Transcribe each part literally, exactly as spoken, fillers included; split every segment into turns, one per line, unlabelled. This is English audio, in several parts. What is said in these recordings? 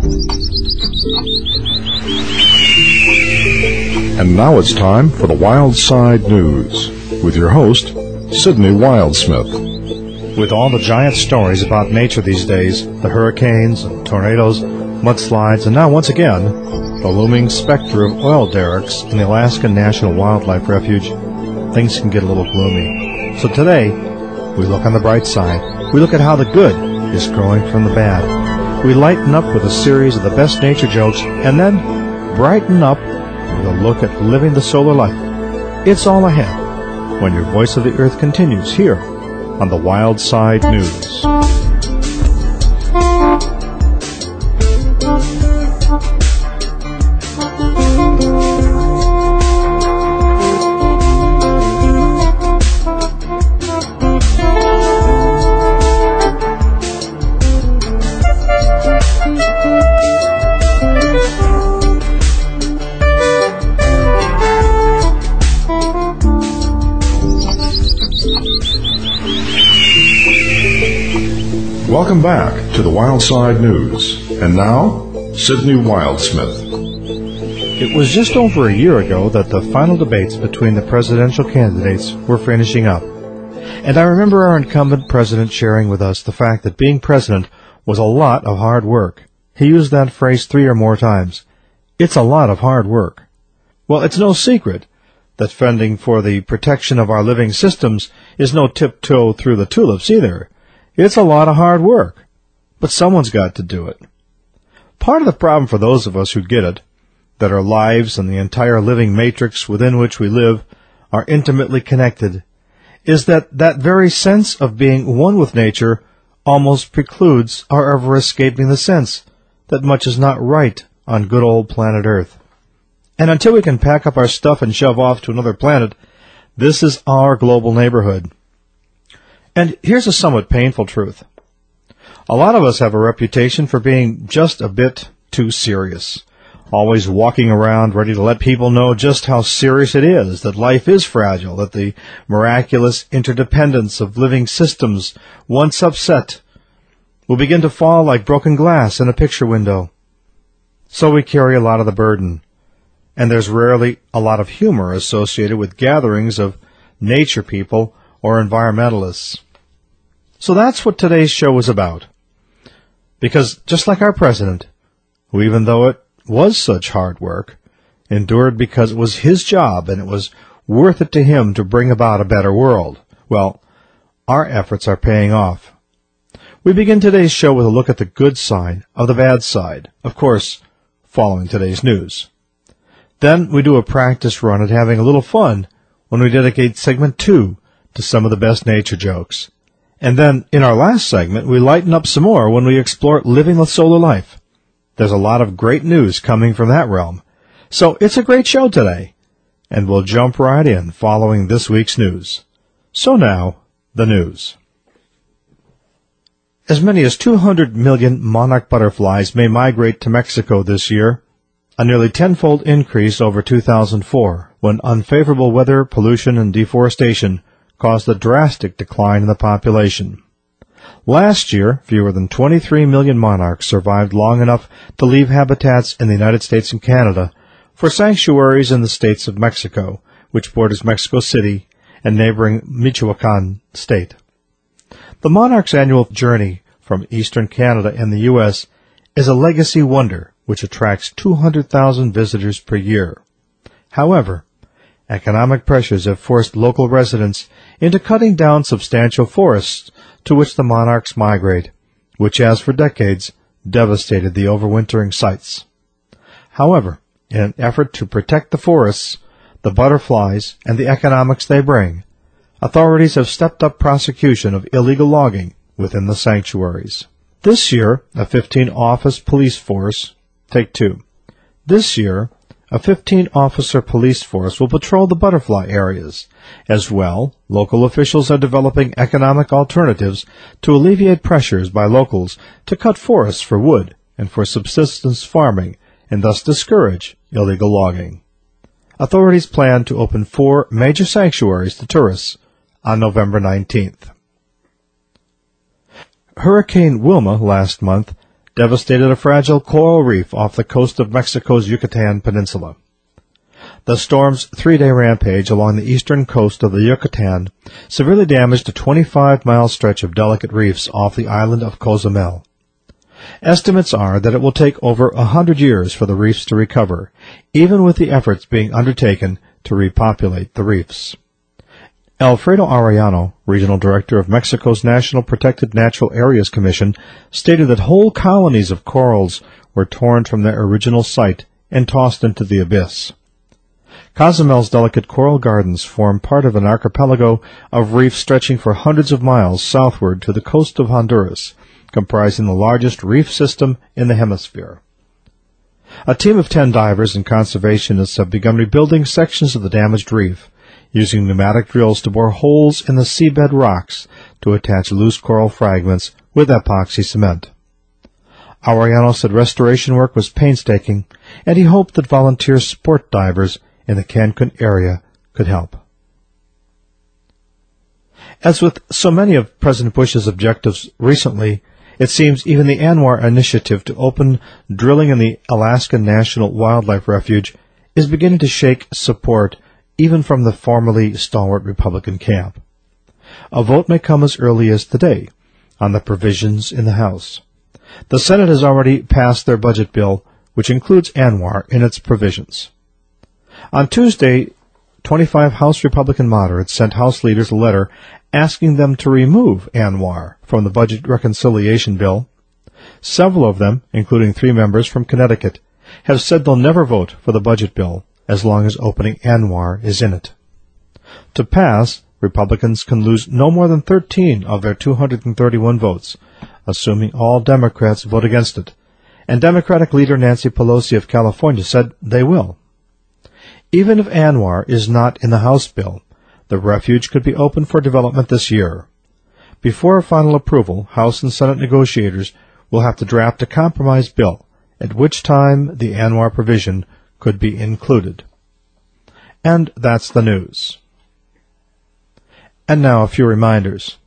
And now it's time for the Wild Side News with your host, Sidney Wildsmith.
With all the giant stories about nature these days, the hurricanes, tornadoes, mudslides, and now once again, the looming specter of oil derricks in the Alaskan National Wildlife Refuge, things can get a little gloomy. So today, we look on the bright side. We look at how the good is growing from the bad. We lighten up with a series of the best nature jokes, and then brighten up with a look at living the solar life. It's all ahead when your Voice of the Earth continues here on the Wild Side News.
Welcome back to the Wild Side News. And now, Sidney Wildsmith.
It was just over a year ago that the final debates between the presidential candidates were finishing up. And I remember our incumbent president sharing with us the fact that being president was a lot of hard work. He used that phrase three or more times. It's a lot of hard work. Well, it's no secret that fending for the protection of our living systems is no tiptoe through the tulips either. It's a lot of hard work, but someone's got to do it. Part of the problem for those of us who get it, that our lives and the entire living matrix within which we live are intimately connected, is that that very sense of being one with nature almost precludes our ever escaping the sense that much is not right on good old planet Earth. And until we can pack up our stuff and shove off to another planet, this is our global neighborhood. And here's a somewhat painful truth. A lot of us have a reputation for being just a bit too serious, always walking around ready to let people know just how serious it is, that life is fragile, that the miraculous interdependence of living systems, once upset, will begin to fall like broken glass in a picture window. So we carry a lot of the burden, and there's rarely a lot of humor associated with gatherings of nature people or environmentalists. So that's what today's show is about. Because just like our president, who even though it was such hard work, endured because it was his job and it was worth it to him to bring about a better world, well, our efforts are paying off. We begin today's show with a look at the good side of the bad side, of course, following today's news. Then we do a practice run at having a little fun when we dedicate segment two to some of the best nature jokes. And then, in our last segment, we lighten up some more when we explore living the solar life. There's a lot of great news coming from that realm. So it's a great show today, and we'll jump right in following this week's news. So now, the news. As many as two hundred million monarch butterflies may migrate to Mexico this year, a nearly tenfold increase over two thousand four, when unfavorable weather, pollution, and deforestation caused a drastic decline in the population. Last year, fewer than twenty-three million monarchs survived long enough to leave habitats in the United States and Canada for sanctuaries in the states of Mexico, which borders Mexico City and neighboring Michoacan state. The monarch's annual journey from eastern Canada and the U S is a legacy wonder which attracts two hundred thousand visitors per year. However, economic pressures have forced local residents into cutting down substantial forests to which the monarchs migrate, which has for decades devastated the overwintering sites. However, in an effort to protect the forests, the butterflies, and the economics they bring, authorities have stepped up prosecution of illegal logging within the sanctuaries. This year, a fifteen-office police force, take two. This year, a fifteen-officer police force will patrol the butterfly areas. As well, local officials are developing economic alternatives to alleviate pressures by locals to cut forests for wood and for subsistence farming, and thus discourage illegal logging. Authorities plan to open four major sanctuaries to tourists on November nineteenth. Hurricane Wilma last month devastated a fragile coral reef off the coast of Mexico's Yucatan Peninsula. The storm's three-day rampage along the eastern coast of the Yucatan severely damaged a twenty-five mile stretch of delicate reefs off the island of Cozumel. Estimates are that it will take over a hundred years for the reefs to recover, even with the efforts being undertaken to repopulate the reefs. Alfredo Arellano, Regional Director of Mexico's National Protected Natural Areas Commission, stated that whole colonies of corals were torn from their original site and tossed into the abyss. Cozumel's delicate coral gardens form part of an archipelago of reefs stretching for hundreds of miles southward to the coast of Honduras, comprising the largest reef system in the hemisphere. A team of ten divers and conservationists have begun rebuilding sections of the damaged reef, using pneumatic drills to bore holes in the seabed rocks to attach loose coral fragments with epoxy cement. Arellano said restoration work was painstaking, and he hoped that volunteer sport divers in the Cancun area could help. As with so many of President Bush's objectives recently, it seems even the ANWR initiative to open drilling in the Alaska National Wildlife Refuge is beginning to shake support even from the formerly stalwart Republican camp. A vote may come as early as today on the provisions in the House. The Senate has already passed their budget bill, which includes ANWR in its provisions. On Tuesday, twenty-five House Republican moderates sent House leaders a letter asking them to remove ANWR from the budget reconciliation bill. Several of them, including three members from Connecticut, have said they'll never vote for the budget bill as long as opening ANWR is in it. To pass, Republicans can lose no more than thirteen of their two hundred thirty-one votes, assuming all Democrats vote against it, and Democratic leader Nancy Pelosi of California said they will. Even if ANWR is not in the House bill, the refuge could be open for development this year. Before final approval, House and Senate negotiators will have to draft a compromise bill, at which time the ANWR provision could be included. And that's the news. And now a few reminders.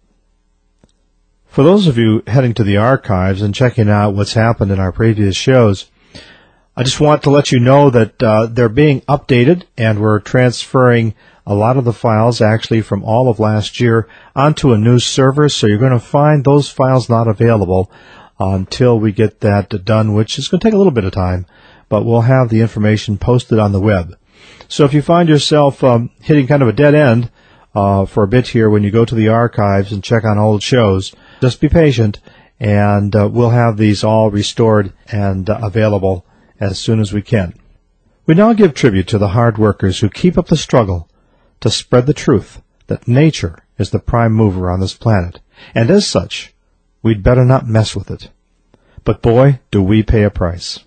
For those of you heading to the archives and checking out what's happened in our previous shows, I just want to let you know that uh, they're being updated, and we're transferring a lot of the files actually from all of last year onto a new server, so you're going to find those files not available uh, until we get that done, which is going to take a little bit of time, but we'll have the information posted on the web. So if you find yourself um, hitting kind of a dead end uh, for a bit here when you go to the archives and check on old shows, just be patient, and uh, we'll have these all restored and uh, available as soon as we can. We now give tribute to the hard workers who keep up the struggle to spread the truth that nature is the prime mover on this planet, and as such, we'd better not mess with it. But boy, do we pay a price.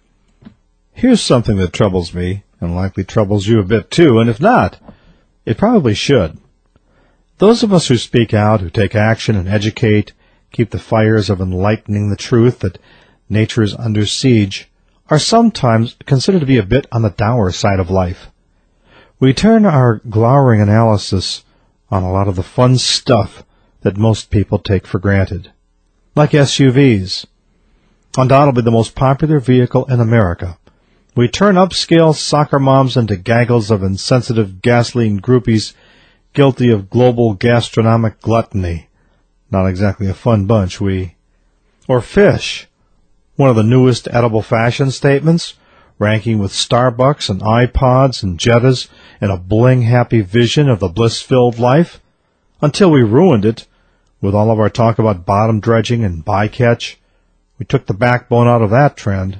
Here's something that troubles me, and likely troubles you a bit too, and if not, it probably should. Those of us who speak out, who take action and educate, keep the fires of enlightening the truth that nature is under siege, are sometimes considered to be a bit on the dour side of life. We turn our glowering analysis on a lot of the fun stuff that most people take for granted, like S U Vs. Undoubtedly the most popular vehicle in America. We turn upscale soccer moms into gaggles of insensitive gasoline groupies guilty of global gastronomic gluttony. Not exactly a fun bunch, we. Or fish. One of the newest edible fashion statements, ranking with Starbucks and iPods and Jettas in a bling-happy vision of the bliss-filled life, until we ruined it with all of our talk about bottom dredging and bycatch. We took the backbone out of that trend.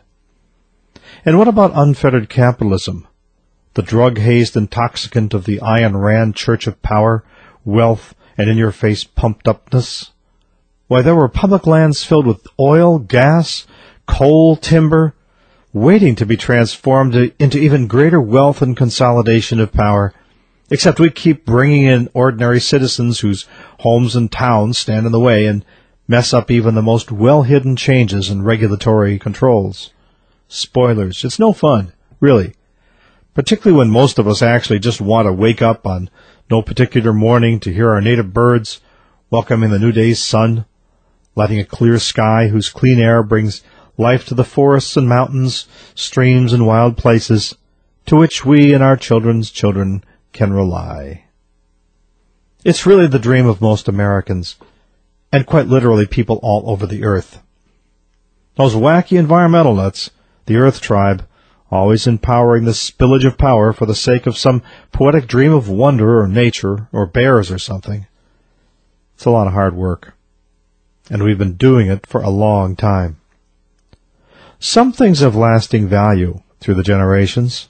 And what about unfettered capitalism, the drug-hazed intoxicant of the Ayn Rand Church of Power, wealth, and in-your-face pumped-upness? Why, there were public lands filled with oil, gas, coal, timber, waiting to be transformed into even greater wealth and consolidation of power, except we keep bringing in ordinary citizens whose homes and towns stand in the way and mess up even the most well-hidden changes in regulatory controls. Spoilers. It's no fun, really, particularly when most of us actually just want to wake up on no particular morning to hear our native birds welcoming the new day's sun, lighting a clear sky whose clean air brings life to the forests and mountains, streams and wild places, to which we and our children's children can rely. It's really the dream of most Americans, and quite literally people all over the earth. Those wacky environmental nuts, the Earth Tribe, always empowering the spillage of power for the sake of some poetic dream of wonder or nature or bears or something. It's a lot of hard work, and we've been doing it for a long time. Some things have lasting value through the generations.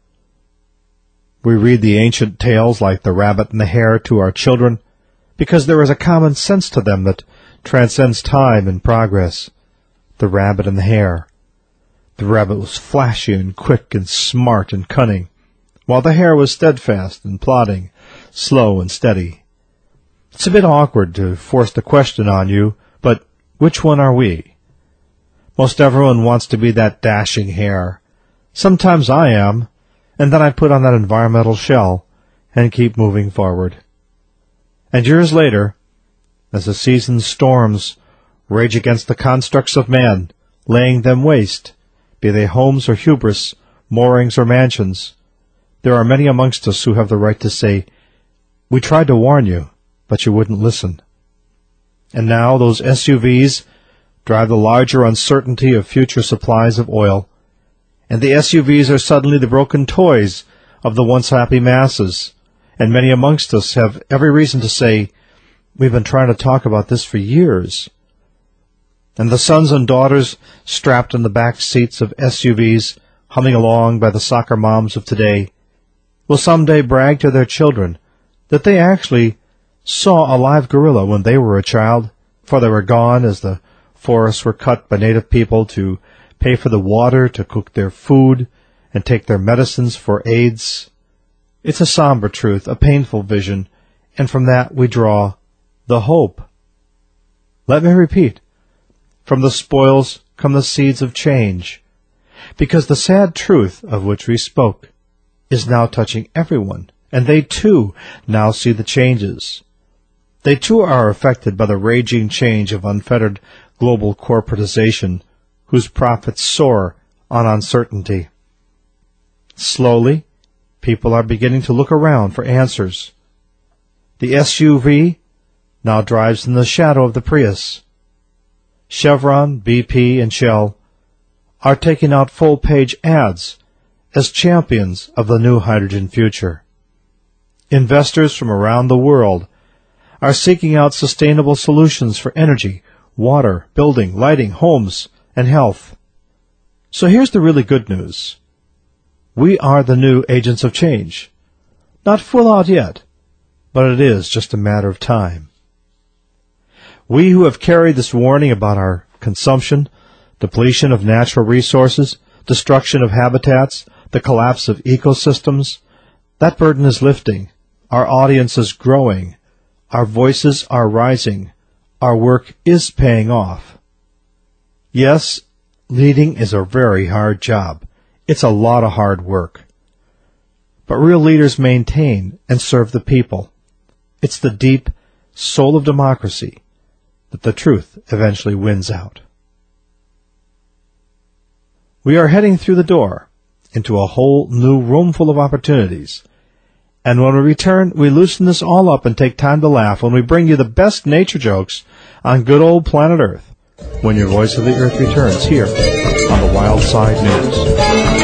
We read the ancient tales like the rabbit and the hare to our children because there is a common sense to them that transcends time and progress. The rabbit and the hare. The rabbit was flashy and quick and smart and cunning, while the hare was steadfast and plodding, slow and steady. It's a bit awkward to force the question on you, but which one are we? Most everyone wants to be that dashing hare. Sometimes I am, and then I put on that environmental shell and keep moving forward. And years later, as the season's storms rage against the constructs of man, laying them waste, be they homes or hubris, moorings or mansions, there are many amongst us who have the right to say, "We tried to warn you, but you wouldn't listen." And now those S U Vs drive the larger uncertainty of future supplies of oil, and the S U Vs are suddenly the broken toys of the once happy masses, and many amongst us have every reason to say, "We've been trying to talk about this for years." And the sons and daughters strapped in the back seats of S U Vs, humming along by the soccer moms of today, will someday brag to their children that they actually saw a live gorilla when they were a child, for they were gone as the forests were cut by native people to pay for the water to cook their food and take their medicines for AIDS. It's a somber truth, a painful vision, and from that we draw the hope. Let me repeat. From the spoils come the seeds of change, because the sad truth of which we spoke is now touching everyone, and they too now see the changes. They too are affected by the raging change of unfettered global corporatization, whose profits soar on uncertainty. Slowly, people are beginning to look around for answers. The S U V now drives in the shadow of the Prius. Chevron, B P, and Shell are taking out full-page ads as champions of the new hydrogen future. Investors from around the world are seeking out sustainable solutions for energy, water, building, lighting, homes, and health. So here's the really good news. We are the new agents of change. Not full out yet, but it is just a matter of time. We who have carried this warning about our consumption, depletion of natural resources, destruction of habitats, the collapse of ecosystems, that burden is lifting. Our audience is growing. Our voices are rising. Our work is paying off. Yes, leading is a very hard job. It's a lot of hard work. But real leaders maintain and serve the people. It's the deep soul of democracy that the truth eventually wins out. We are heading through the door into a whole new room full of opportunities. And when we return, we loosen this all up and take time to laugh when we bring you the best nature jokes on good old planet Earth, when your Voice of the Earth returns here on the Wild Side News.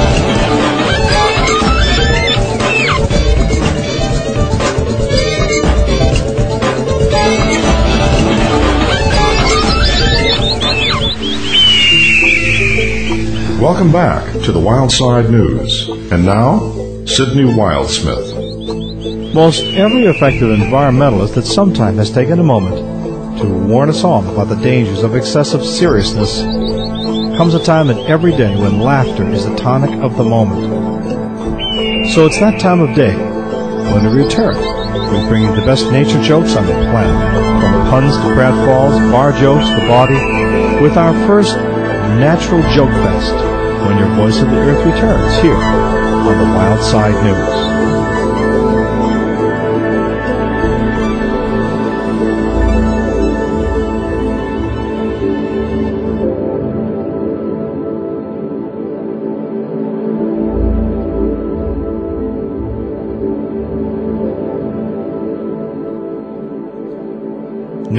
Welcome back to the Wild Side News. And now, Sydney Wildsmith.
Most every effective environmentalist at some time has taken a moment to warn us all about the dangers of excessive seriousness. Comes a time in every day when laughter is the tonic of the moment. So it's that time of day when we return. We bring you the best nature jokes on the planet, from puns to pratfalls, bar jokes to bawdy, with our first Natural Joke Fest, when your Voice of the Earth returns here on the Wild Side News.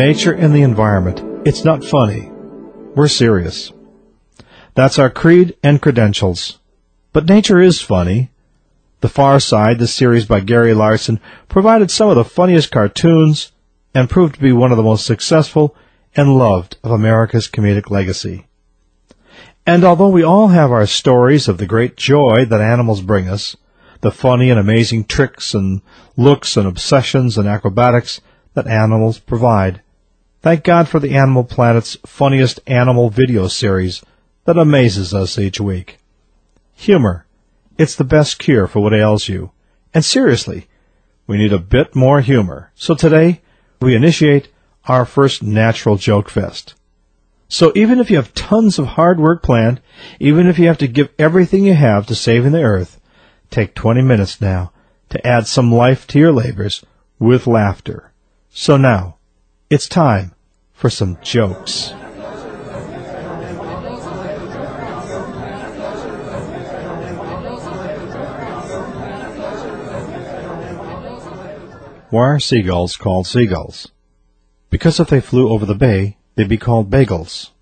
nature and the environment. It's not funny. We're serious. That's our creed and credentials. But nature is funny. The Far Side, the series by Gary Larson, provided some of the funniest cartoons and proved to be one of the most successful and loved of America's comedic legacy. And although we all have our stories of the great joy that animals bring us, the funny and amazing tricks and looks and obsessions and acrobatics that animals provide, thank God for the Animal Planet's funniest animal video series that amazes us each week. Humor. It's the best cure for what ails you. And seriously, we need a bit more humor. So today, we initiate our first Natural Joke Fest. So even if you have tons of hard work planned, even if you have to give everything you have to saving the earth, take twenty minutes now to add some life to your labors with laughter. So now, it's time for some jokes. Why are seagulls called seagulls? Because if they flew over the bay, they'd be called bagels.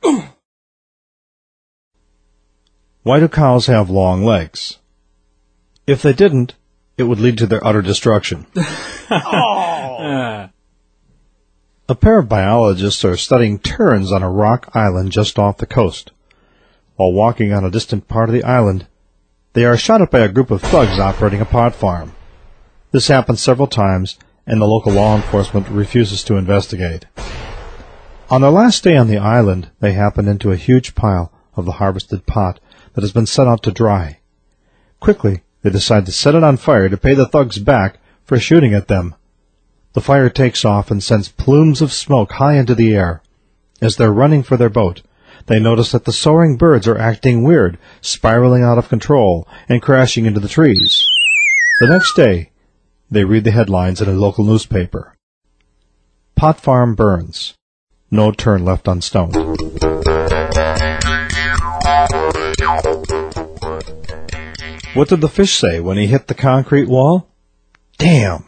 Why do cows have long legs? If they didn't, it would lead to their utter destruction.
Oh.
A pair of biologists are studying terns on a rock island just off the coast. While walking on a distant part of the island, they are shot at by a group of thugs operating a pot farm. This happens several times, and the local law enforcement refuses to investigate. On their last day on the island, they happen into a huge pile of the harvested pot that has been set out to dry. Quickly, they decide to set it on fire to pay the thugs back for shooting at them. The fire takes off and sends plumes of smoke high into the air. As they're running for their boat, they notice that the soaring birds are acting weird, spiraling out of control and crashing into the trees. The next day, they read the headlines in a local newspaper. Pot farm burns. No tern left unstoned. What did the fish say when he hit the concrete wall? Damn!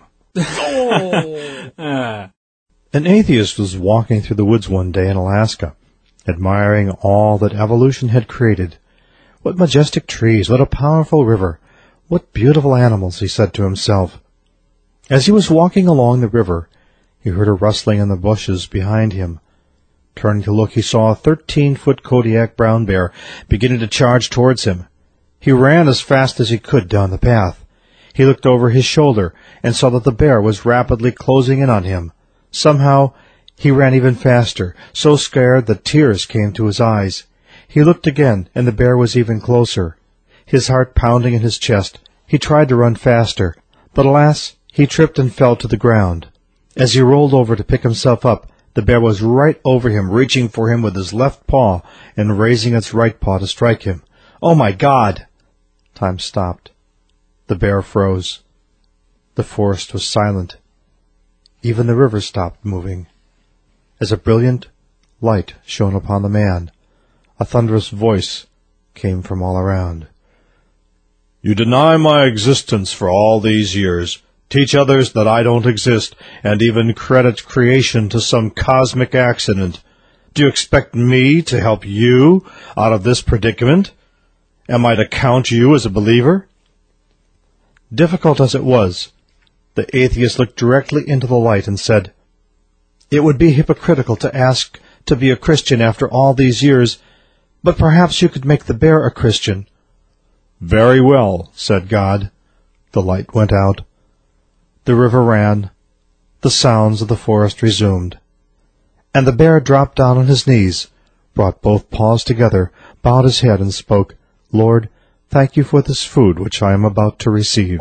Oh.
An atheist was walking through the woods one day in Alaska, admiring all that evolution had created. What majestic trees, what a powerful river, what beautiful animals, he said to himself. As he was walking along the river, he heard a rustling in the bushes behind him. Turning to look, he saw a thirteen-foot Kodiak brown bear beginning to charge towards him. He ran as fast as he could down the path. He looked over his shoulder and saw that the bear was rapidly closing in on him. Somehow, he ran even faster, so scared that tears came to his eyes. He looked again, and the bear was even closer. His heart pounding in his chest, he tried to run faster, but alas, he tripped and fell to the ground. As he rolled over to pick himself up, the bear was right over him, reaching for him with his left paw and raising its right paw to strike him. Oh, my God! Time stopped. The bear froze. The forest was silent. Even the river stopped moving. As a brilliant light shone upon the man, a thunderous voice came from all around. You deny my existence for all these years. Teach others that I don't exist, and even credit creation to some cosmic accident. Do you expect me to help you out of this predicament? Am I to count you as a believer? Difficult as it was, the atheist looked directly into the light and said, It would be hypocritical to ask to be a Christian after all these years, but perhaps you could make the bear a Christian. Very well, said God. The light went out. The river ran. The sounds of the forest resumed. And the bear dropped down on his knees, brought both paws together, bowed his head, and spoke, Lord, thank you for this food which I am about to receive.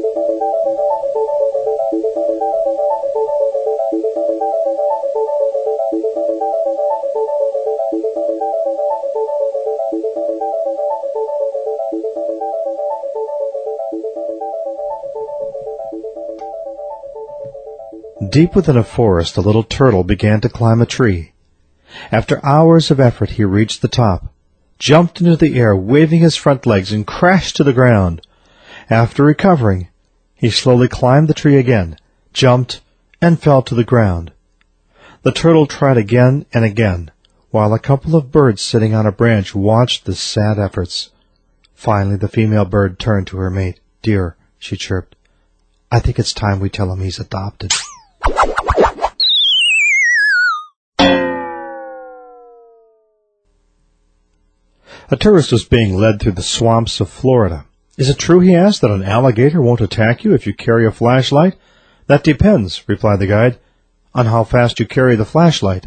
Deep within a forest, a little turtle began to climb a tree. After hours of effort, he reached the top, jumped into the air, waving his front legs, and crashed to the ground. After recovering, he slowly climbed the tree again, jumped, and fell to the ground. The The turtle tried again and again, while a couple of birds sitting on a branch watched the sad efforts. Finally, the female bird turned to her mate. "Dear," she chirped, "I think it's time we tell him he's adopted." A tourist was being led through the swamps of Florida. "Is it true," he asked, "that an alligator won't attack you if you carry a flashlight?" "That depends," replied the guide, "on how fast you carry the flashlight."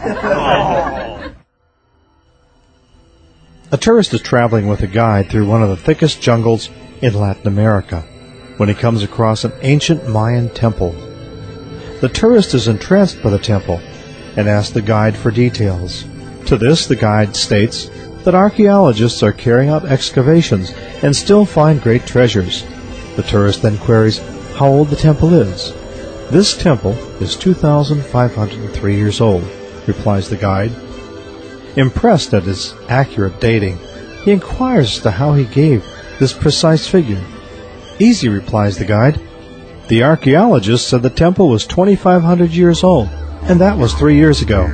A tourist is traveling with a guide through one of the thickest jungles in Latin America when he comes across an ancient Mayan temple. The tourist is entranced by the temple and asks the guide for details. To this, the guide states that archaeologists are carrying out excavations and still find great treasures. The tourist then queries how old the temple is. "This temple is two thousand five hundred three years old," replies the guide. Impressed at his accurate dating, he inquires as to how he gave this precise figure. "Easy," replies the guide. "The archaeologist said the temple was twenty-five hundred years old, and that was three years ago."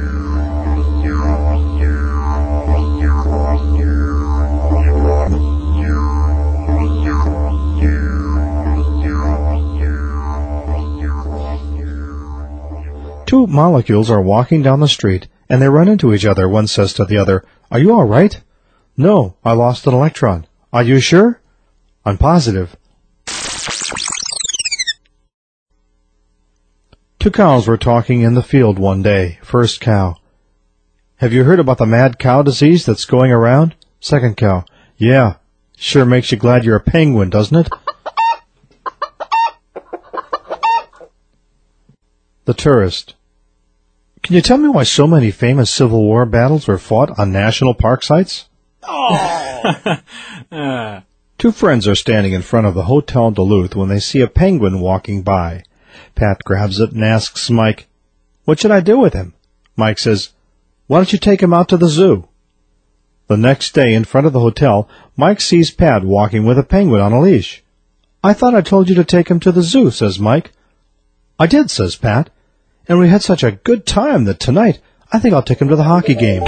Two molecules are walking down the street, and they run into each other. One says to the other, "Are you all right?" "No, I lost an electron." "Are you sure?" "I'm positive." Two cows were talking in the field one day. First cow, "Have you heard about the mad cow disease that's going around?" Second cow, "Yeah, sure makes you glad you're a penguin, doesn't it?" The tourist, "Can you tell me why so many famous Civil War battles were fought on national park sites?"
Oh. uh.
Two friends are standing in front of the Hotel Duluth when they see a penguin walking by. Pat grabs it and asks Mike, "What should I do with him?" Mike says, "Why don't you take him out to the zoo?" The next day, in front of the hotel, Mike sees Pat walking with a penguin on a leash. "I thought I told you to take him to the zoo," says Mike. "I did," says Pat, "and we had such a good time that tonight I think I'll take him to the hockey game."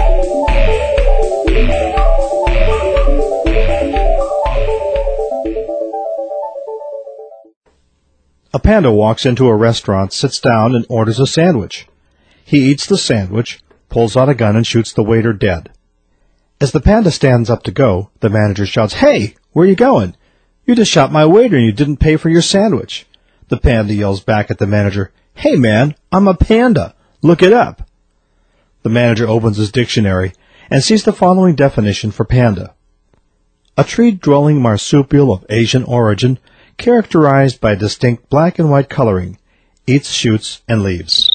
A panda walks into a restaurant, sits down, and orders a sandwich. He eats the sandwich, pulls out a gun, and shoots the waiter dead. As the panda stands up to go, the manager shouts, "Hey, where are you going? You just shot my waiter and you didn't pay for your sandwich." The panda yells back at the manager, "Hey man, I'm a panda. Look it up." The manager opens his dictionary and sees the following definition for panda: a tree-dwelling marsupial of Asian origin, characterized by distinct black and white coloring, eats shoots and leaves.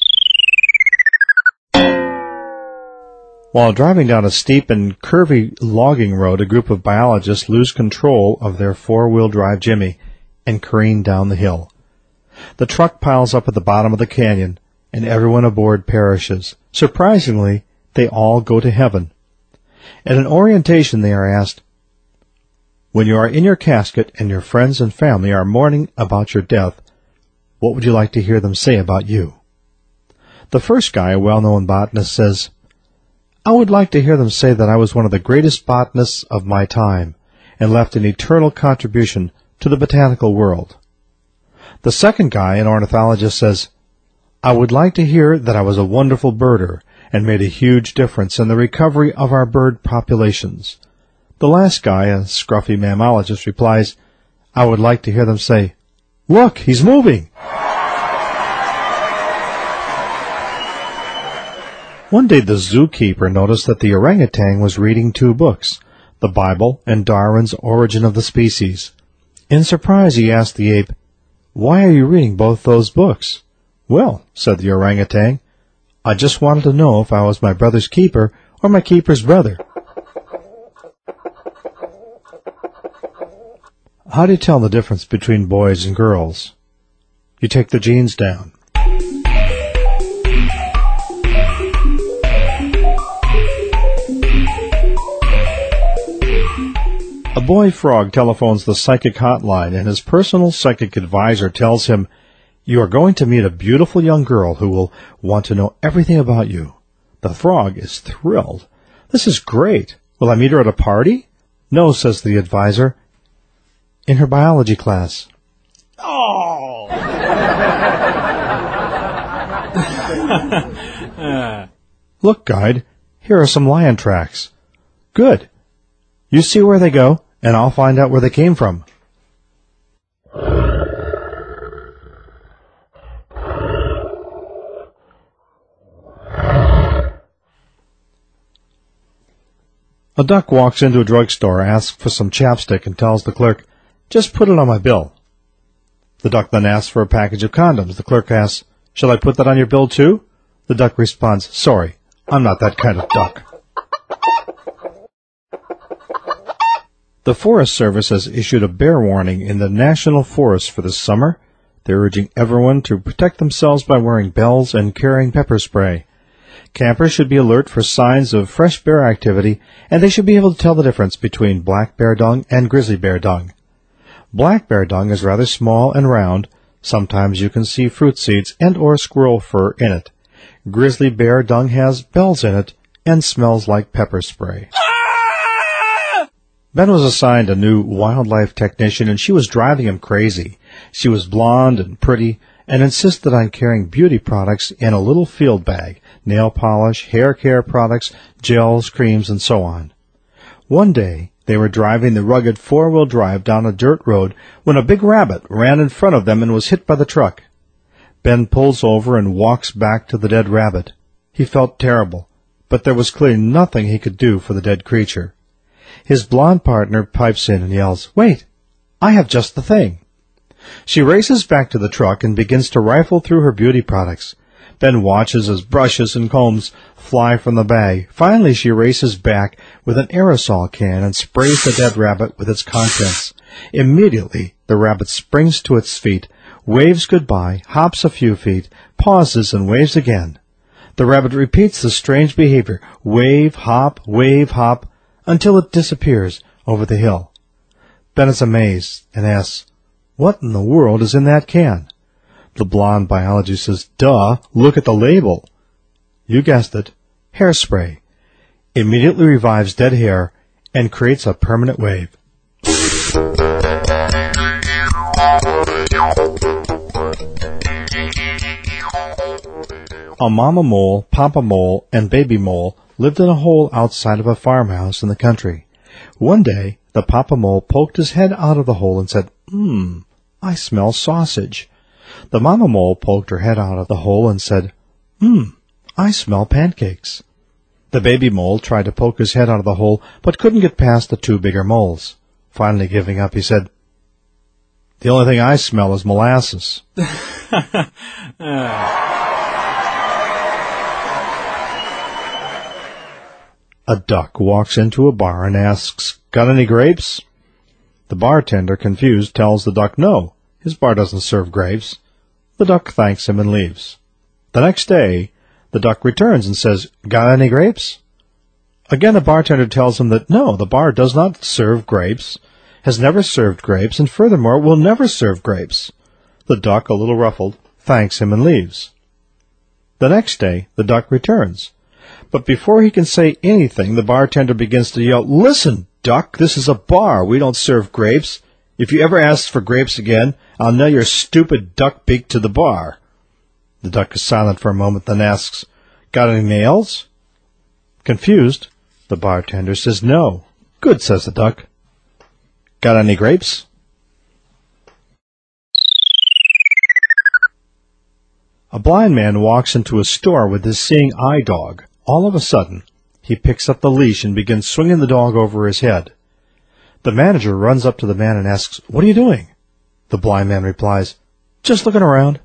While driving down a steep and curvy logging road, a group of biologists lose control of their four-wheel drive Jimmy and careen down the hill. The truck piles up at the bottom of the canyon, and everyone aboard perishes. Surprisingly, they all go to heaven. At an orientation, they are asked, "When you are in your casket and your friends and family are mourning about your death, what would you like to hear them say about you?" The first guy, a well-known botanist, says, "I would like to hear them say that I was one of the greatest botanists of my time and left an eternal contribution to the botanical world." The second guy, an ornithologist, says, "I would like to hear that I was a wonderful birder and made a huge difference in the recovery of our bird populations." The last guy, a scruffy mammologist, replies, "I would like to hear them say, 'Look, he's moving.'" One day the zookeeper noticed that the orangutan was reading two books, the Bible and Darwin's Origin of the Species. In surprise, he asked the ape, "Why are you reading both those books?" "Well," said the orangutan, "I just wanted to know if I was my brother's keeper or my keeper's brother." How do you tell the difference between boys and girls? You take the jeans down. A boy frog telephones the psychic hotline, and his personal psychic advisor tells him You are going to meet a beautiful young girl who will want to know everything about you. The frog is thrilled. This is great. Will I meet her at a party? No, says the advisor. In her biology class.
Oh!
Look, guide, here are some lion tracks. Good. You see where they go, and I'll find out where they came from. A duck walks into a drugstore, asks for some chapstick, and tells the clerk, just put it on my bill. The duck then asks for a package of condoms. The clerk asks, shall I put that on your bill too? The duck responds, sorry, I'm not that kind of duck. The Forest Service has issued a bear warning in the National Forest for this summer. They're urging everyone to protect themselves by wearing bells and carrying pepper spray. Campers should be alert for signs of fresh bear activity, and they should be able to tell the difference between black bear dung and grizzly bear dung. Black bear dung is rather small and round. Sometimes you can see fruit seeds and or squirrel fur in it. Grizzly bear dung has bells in it and smells like pepper spray. Ben was assigned a new wildlife technician, and she was driving him crazy. She was blonde and pretty and insisted on carrying beauty products in a little field bag, nail polish, hair care products, gels, creams, and so on. One day, they were driving the rugged four-wheel drive down a dirt road when a big rabbit ran in front of them and was hit by the truck. Ben pulls over and walks back to the dead rabbit. He felt terrible, but there was clearly nothing he could do for the dead creature. His blonde partner pipes in and yells, wait, I have just the thing. She races back to the truck and begins to rifle through her beauty products. Ben watches as brushes and combs fly from the bag. Finally, she races back with an aerosol can and sprays the dead rabbit with its contents. Immediately, the rabbit springs to its feet, waves goodbye, hops a few feet, pauses, and waves again. The rabbit repeats the strange behavior, wave, hop, wave, hop, until it disappears over the hill. Ben is amazed and asks, what in the world is in that can? The blonde biologist says, duh, look at the label. You guessed it, hairspray. Immediately revives dead hair and creates a permanent wave. A mama mole, papa mole, and baby mole lived in a hole outside of a farmhouse in the country. One day, the papa mole poked his head out of the hole and said, Hmm, I smell sausage. The mama mole poked her head out of the hole and said, Hmm, I smell pancakes. The baby mole tried to poke his head out of the hole, but couldn't get past the two bigger moles. Finally giving up, he said, the only thing I smell is molasses. A duck walks into a bar and asks, got any grapes? The bartender, confused, tells the duck no, his bar doesn't serve grapes. The duck thanks him and leaves. The next day, the duck returns and says, got any grapes? Again, the bartender tells him that no, the bar does not serve grapes, has never served grapes, and furthermore will never serve grapes. The duck, a little ruffled, thanks him and leaves. The next day, the duck returns. But before he can say anything, the bartender begins to yell, listen, duck, this is a bar. We don't serve grapes. If you ever ask for grapes again, I'll nail your stupid duck beak to the bar. The duck is silent for a moment, then asks, got any nails? Confused, the bartender says no. Good, says the duck. Got any grapes? A blind man walks into a store with his seeing eye dog. All of a sudden, he picks up the leash and begins swinging the dog over his head. The manager runs up to the man and asks, what are you doing? The blind man replies, just looking around.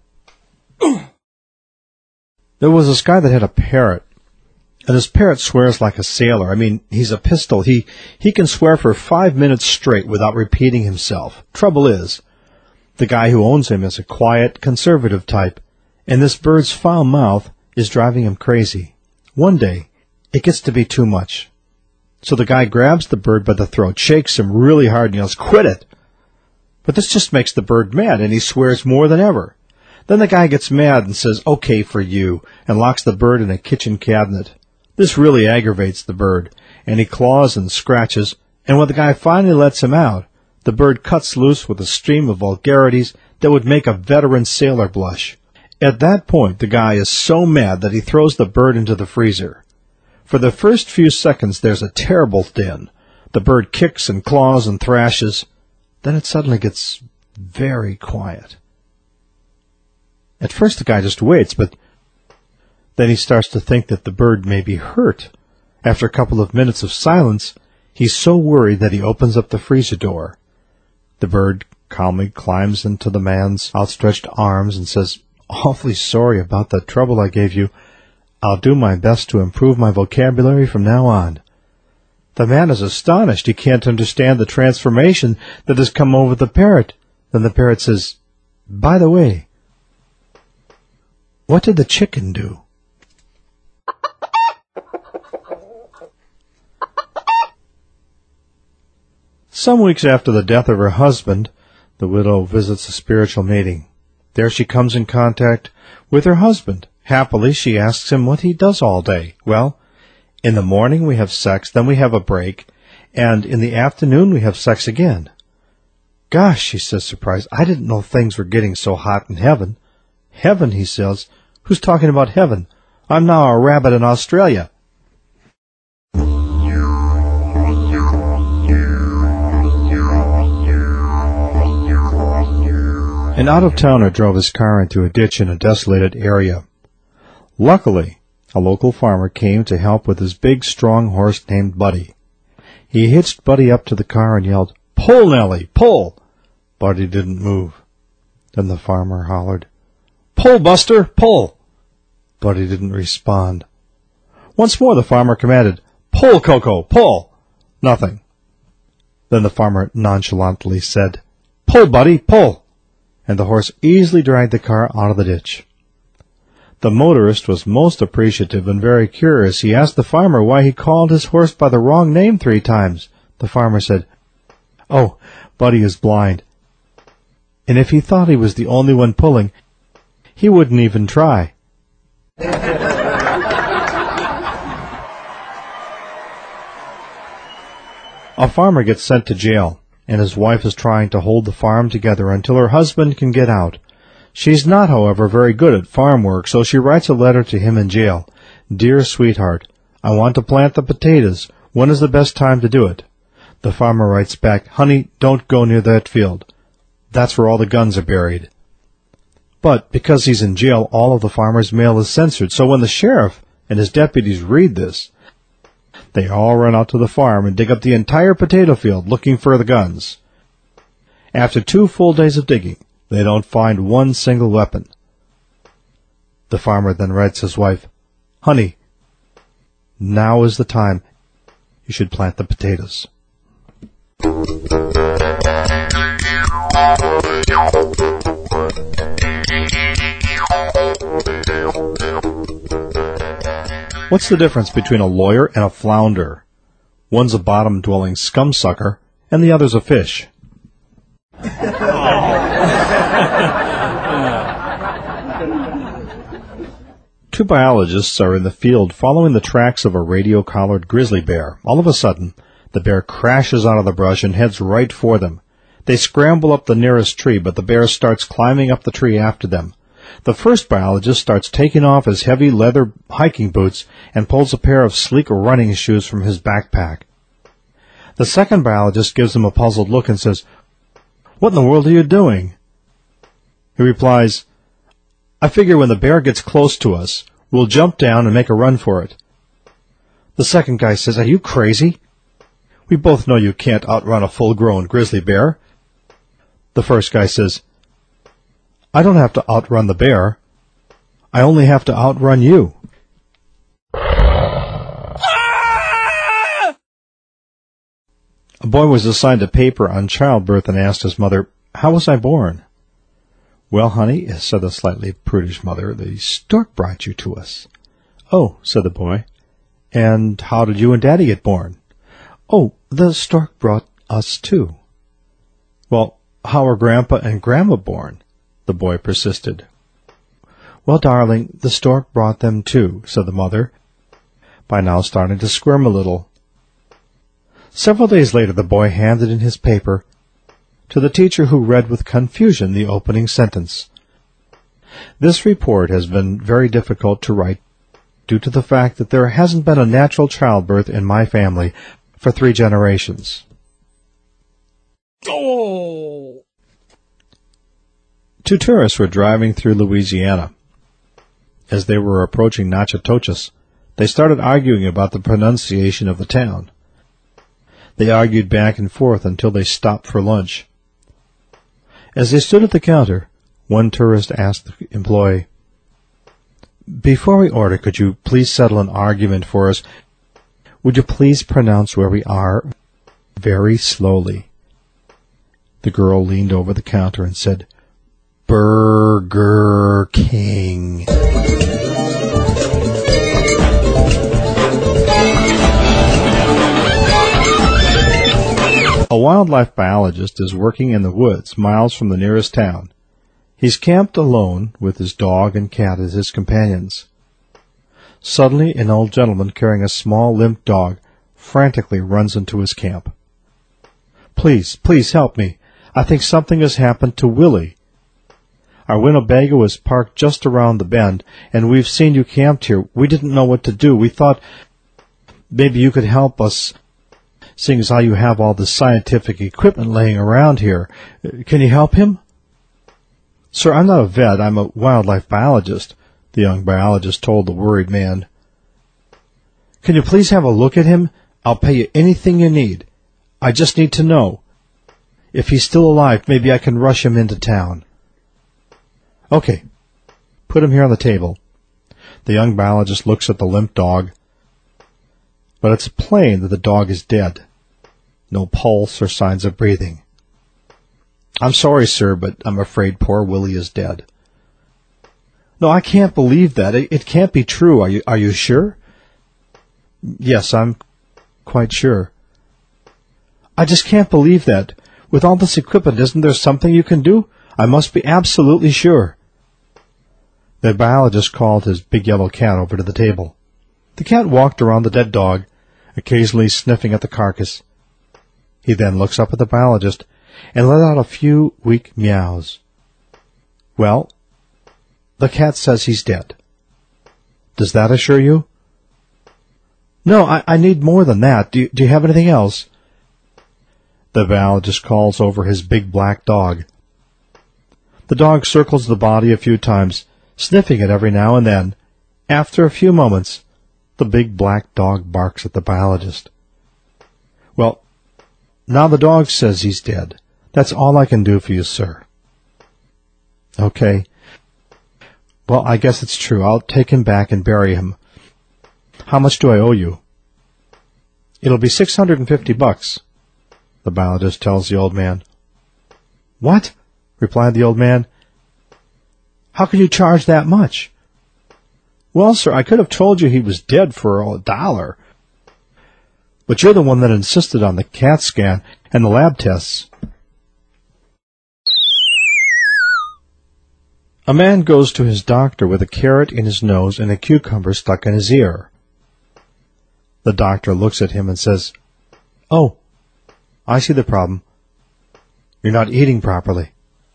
There was this guy that had a parrot, and his parrot swears like a sailor. I mean, he's a pistol. He, he can swear for five minutes straight without repeating himself. Trouble is, the guy who owns him is a quiet, conservative type, and this bird's foul mouth is driving him crazy. One day, it gets to be too much. So the guy grabs the bird by the throat, shakes him really hard, and yells, quit it! But this just makes the bird mad, and he swears more than ever. Then the guy gets mad and says, "Okay for you," and locks the bird in a kitchen cabinet. This really aggravates the bird, and he claws and scratches, and when the guy finally lets him out, the bird cuts loose with a stream of vulgarities that would make a veteran sailor blush. At that point, the guy is so mad that he throws the bird into the freezer. For the first few seconds, there's a terrible din. The bird kicks and claws and thrashes. Then it suddenly gets very quiet. At first, the guy just waits, but then he starts to think that the bird may be hurt. After a couple of minutes of silence, he's so worried that he opens up the freezer door. The bird calmly climbs into the man's outstretched arms and says, "Awfully sorry about the trouble I gave you. I'll do my best to improve my vocabulary from now on." The man is astonished. He can't understand the transformation that has come over the parrot. Then the parrot says, "By the way, what did the chicken do?" Some weeks after the death of her husband, the widow visits a spiritual meeting. There she comes in contact with her husband. Happily, she asks him what he does all day. "Well, in the morning we have sex, then we have a break, and in the afternoon we have sex again." "Gosh," she says, surprised, "I didn't know things were getting so hot in heaven." "Heaven," he says. "Who's talking about heaven? I'm now a rabbit in Australia." An out-of-towner drove his car into a ditch in a desolated area. Luckily, a local farmer came to help with his big, strong horse named Buddy. He hitched Buddy up to the car and yelled, "Pull, Nellie, pull!" Buddy didn't move. Then the farmer hollered, "Pull, Buster, pull!" Buddy didn't respond. Once more the farmer commanded, "Pull, Coco, pull!" Nothing. Then the farmer nonchalantly said, "Pull, Buddy, pull!" And the horse easily dragged the car out of the ditch. The motorist was most appreciative and very curious. He asked the farmer why he called his horse by the wrong name three times. The farmer said, "Oh, Buddy is blind. And if he thought he was the only one pulling, he wouldn't even try." A farmer gets sent to jail, and his wife is trying to hold the farm together until her husband can get out. She's not, however, very good at farm work, so she writes a letter to him in jail. "Dear sweetheart, I want to plant the potatoes. When is the best time to do it?" The farmer writes back, "Honey, don't go near that field. That's where all the guns are buried." But because he's in jail, all of the farmer's mail is censored, so when the sheriff and his deputies read this, they all run out to the farm and dig up the entire potato field looking for the guns. After two full days of digging, they don't find one single weapon. The farmer then writes his wife, "Honey, now is the time. You should plant the potatoes." What's the difference between a lawyer and a flounder? One's a bottom-dwelling scum-sucker, and the other's a fish. Two biologists are in the field following the tracks of a radio-collared grizzly bear. All of a sudden, the bear crashes out of the brush and heads right for them. They scramble up the nearest tree, but the bear starts climbing up the tree after them. The first biologist starts taking off his heavy leather hiking boots and pulls a pair of sleek running shoes from his backpack. The second biologist gives him a puzzled look and says, "What in the world are you doing?" He replies, "I figure when the bear gets close to us, we'll jump down and make a run for it." The second guy says, "Are you crazy? We both know you can't outrun a full-grown grizzly bear." The first guy says, "I don't have to outrun the bear. I only have to outrun you." A boy was assigned a paper on childbirth and asked his mother, "How was I born?" "Well, honey," said the slightly prudish mother, "the stork brought you to us." "Oh," said the boy, "and how did you and Daddy get born?" "Oh, the stork brought us too." "Well, how were Grandpa and Grandma born?" The boy persisted. "Well, darling, the stork brought them too," said the mother, by now starting to squirm a little. Several days later the boy handed in his paper to the teacher, who read with confusion the opening sentence. "This report has been very difficult to write due to the fact that there hasn't been a natural childbirth in my family for three generations."
Oh!
Two tourists were driving through Louisiana. As they were approaching Natchitoches, they started arguing about the pronunciation of the town. They argued back and forth until they stopped for lunch. As they stood at the counter, one tourist asked the employee, "Before we order, could you please settle an argument for us? Would you please pronounce where we are very slowly?" The girl leaned over the counter and said, "Burger King." A wildlife biologist is working in the woods miles from the nearest town. He's camped alone with his dog and cat as his companions. Suddenly, an old gentleman carrying a small limp dog frantically runs into his camp. "Please, please help me. I think something has happened to Willie. Our Winnebago is parked just around the bend, and we've seen you camped here. We didn't know what to do. We thought maybe you could help us, seeing as how you have all the scientific equipment laying around here. Can you help him?" "Sir, I'm not a vet. I'm a wildlife biologist," the young biologist told the worried man. "Can you please have a look at him? I'll pay you anything you need. I just need to know. If he's still alive, maybe I can rush him into town." "Okay. Put him here on the table." The young biologist looks at the limp dog, but it's plain that the dog is dead. No pulse or signs of breathing. "I'm sorry, sir, but I'm afraid poor Willie is dead." "No, I can't believe that. It, it can't be true. Are you, are you sure?" "Yes, I'm quite sure." "I just can't believe that. With all this equipment, isn't there something you can do? I must be absolutely sure." The biologist called his big yellow cat over to the table. The cat walked around the dead dog, occasionally sniffing at the carcass. He then looks up at the biologist and let out a few weak meows. "Well, the cat says he's dead. Does that assure you?" "No, I, I need more than that. Do you, do you have anything else?" The biologist calls over his big black dog. The dog circles the body a few times, sniffing it every now and then. After a few moments, the big black dog barks at the biologist. "Well, now the dog says he's dead. That's all I can do for you, sir." "Okay. Well, I guess it's true. I'll take him back and bury him. How much do I owe you?" "It'll be six hundred and fifty bucks," the biologist tells the old man. "What?" replied the old man. "How can you charge that much?" "Well, sir, I could have told you he was dead for a dollar. But you're the one that insisted on the CAT scan and the lab tests." A man goes to his doctor with a carrot in his nose and a cucumber stuck in his ear. The doctor looks at him and says, "Oh, I see the problem. You're not eating properly."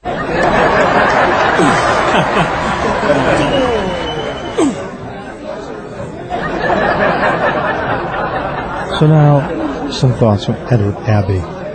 So now, some thoughts from Edward Abbey.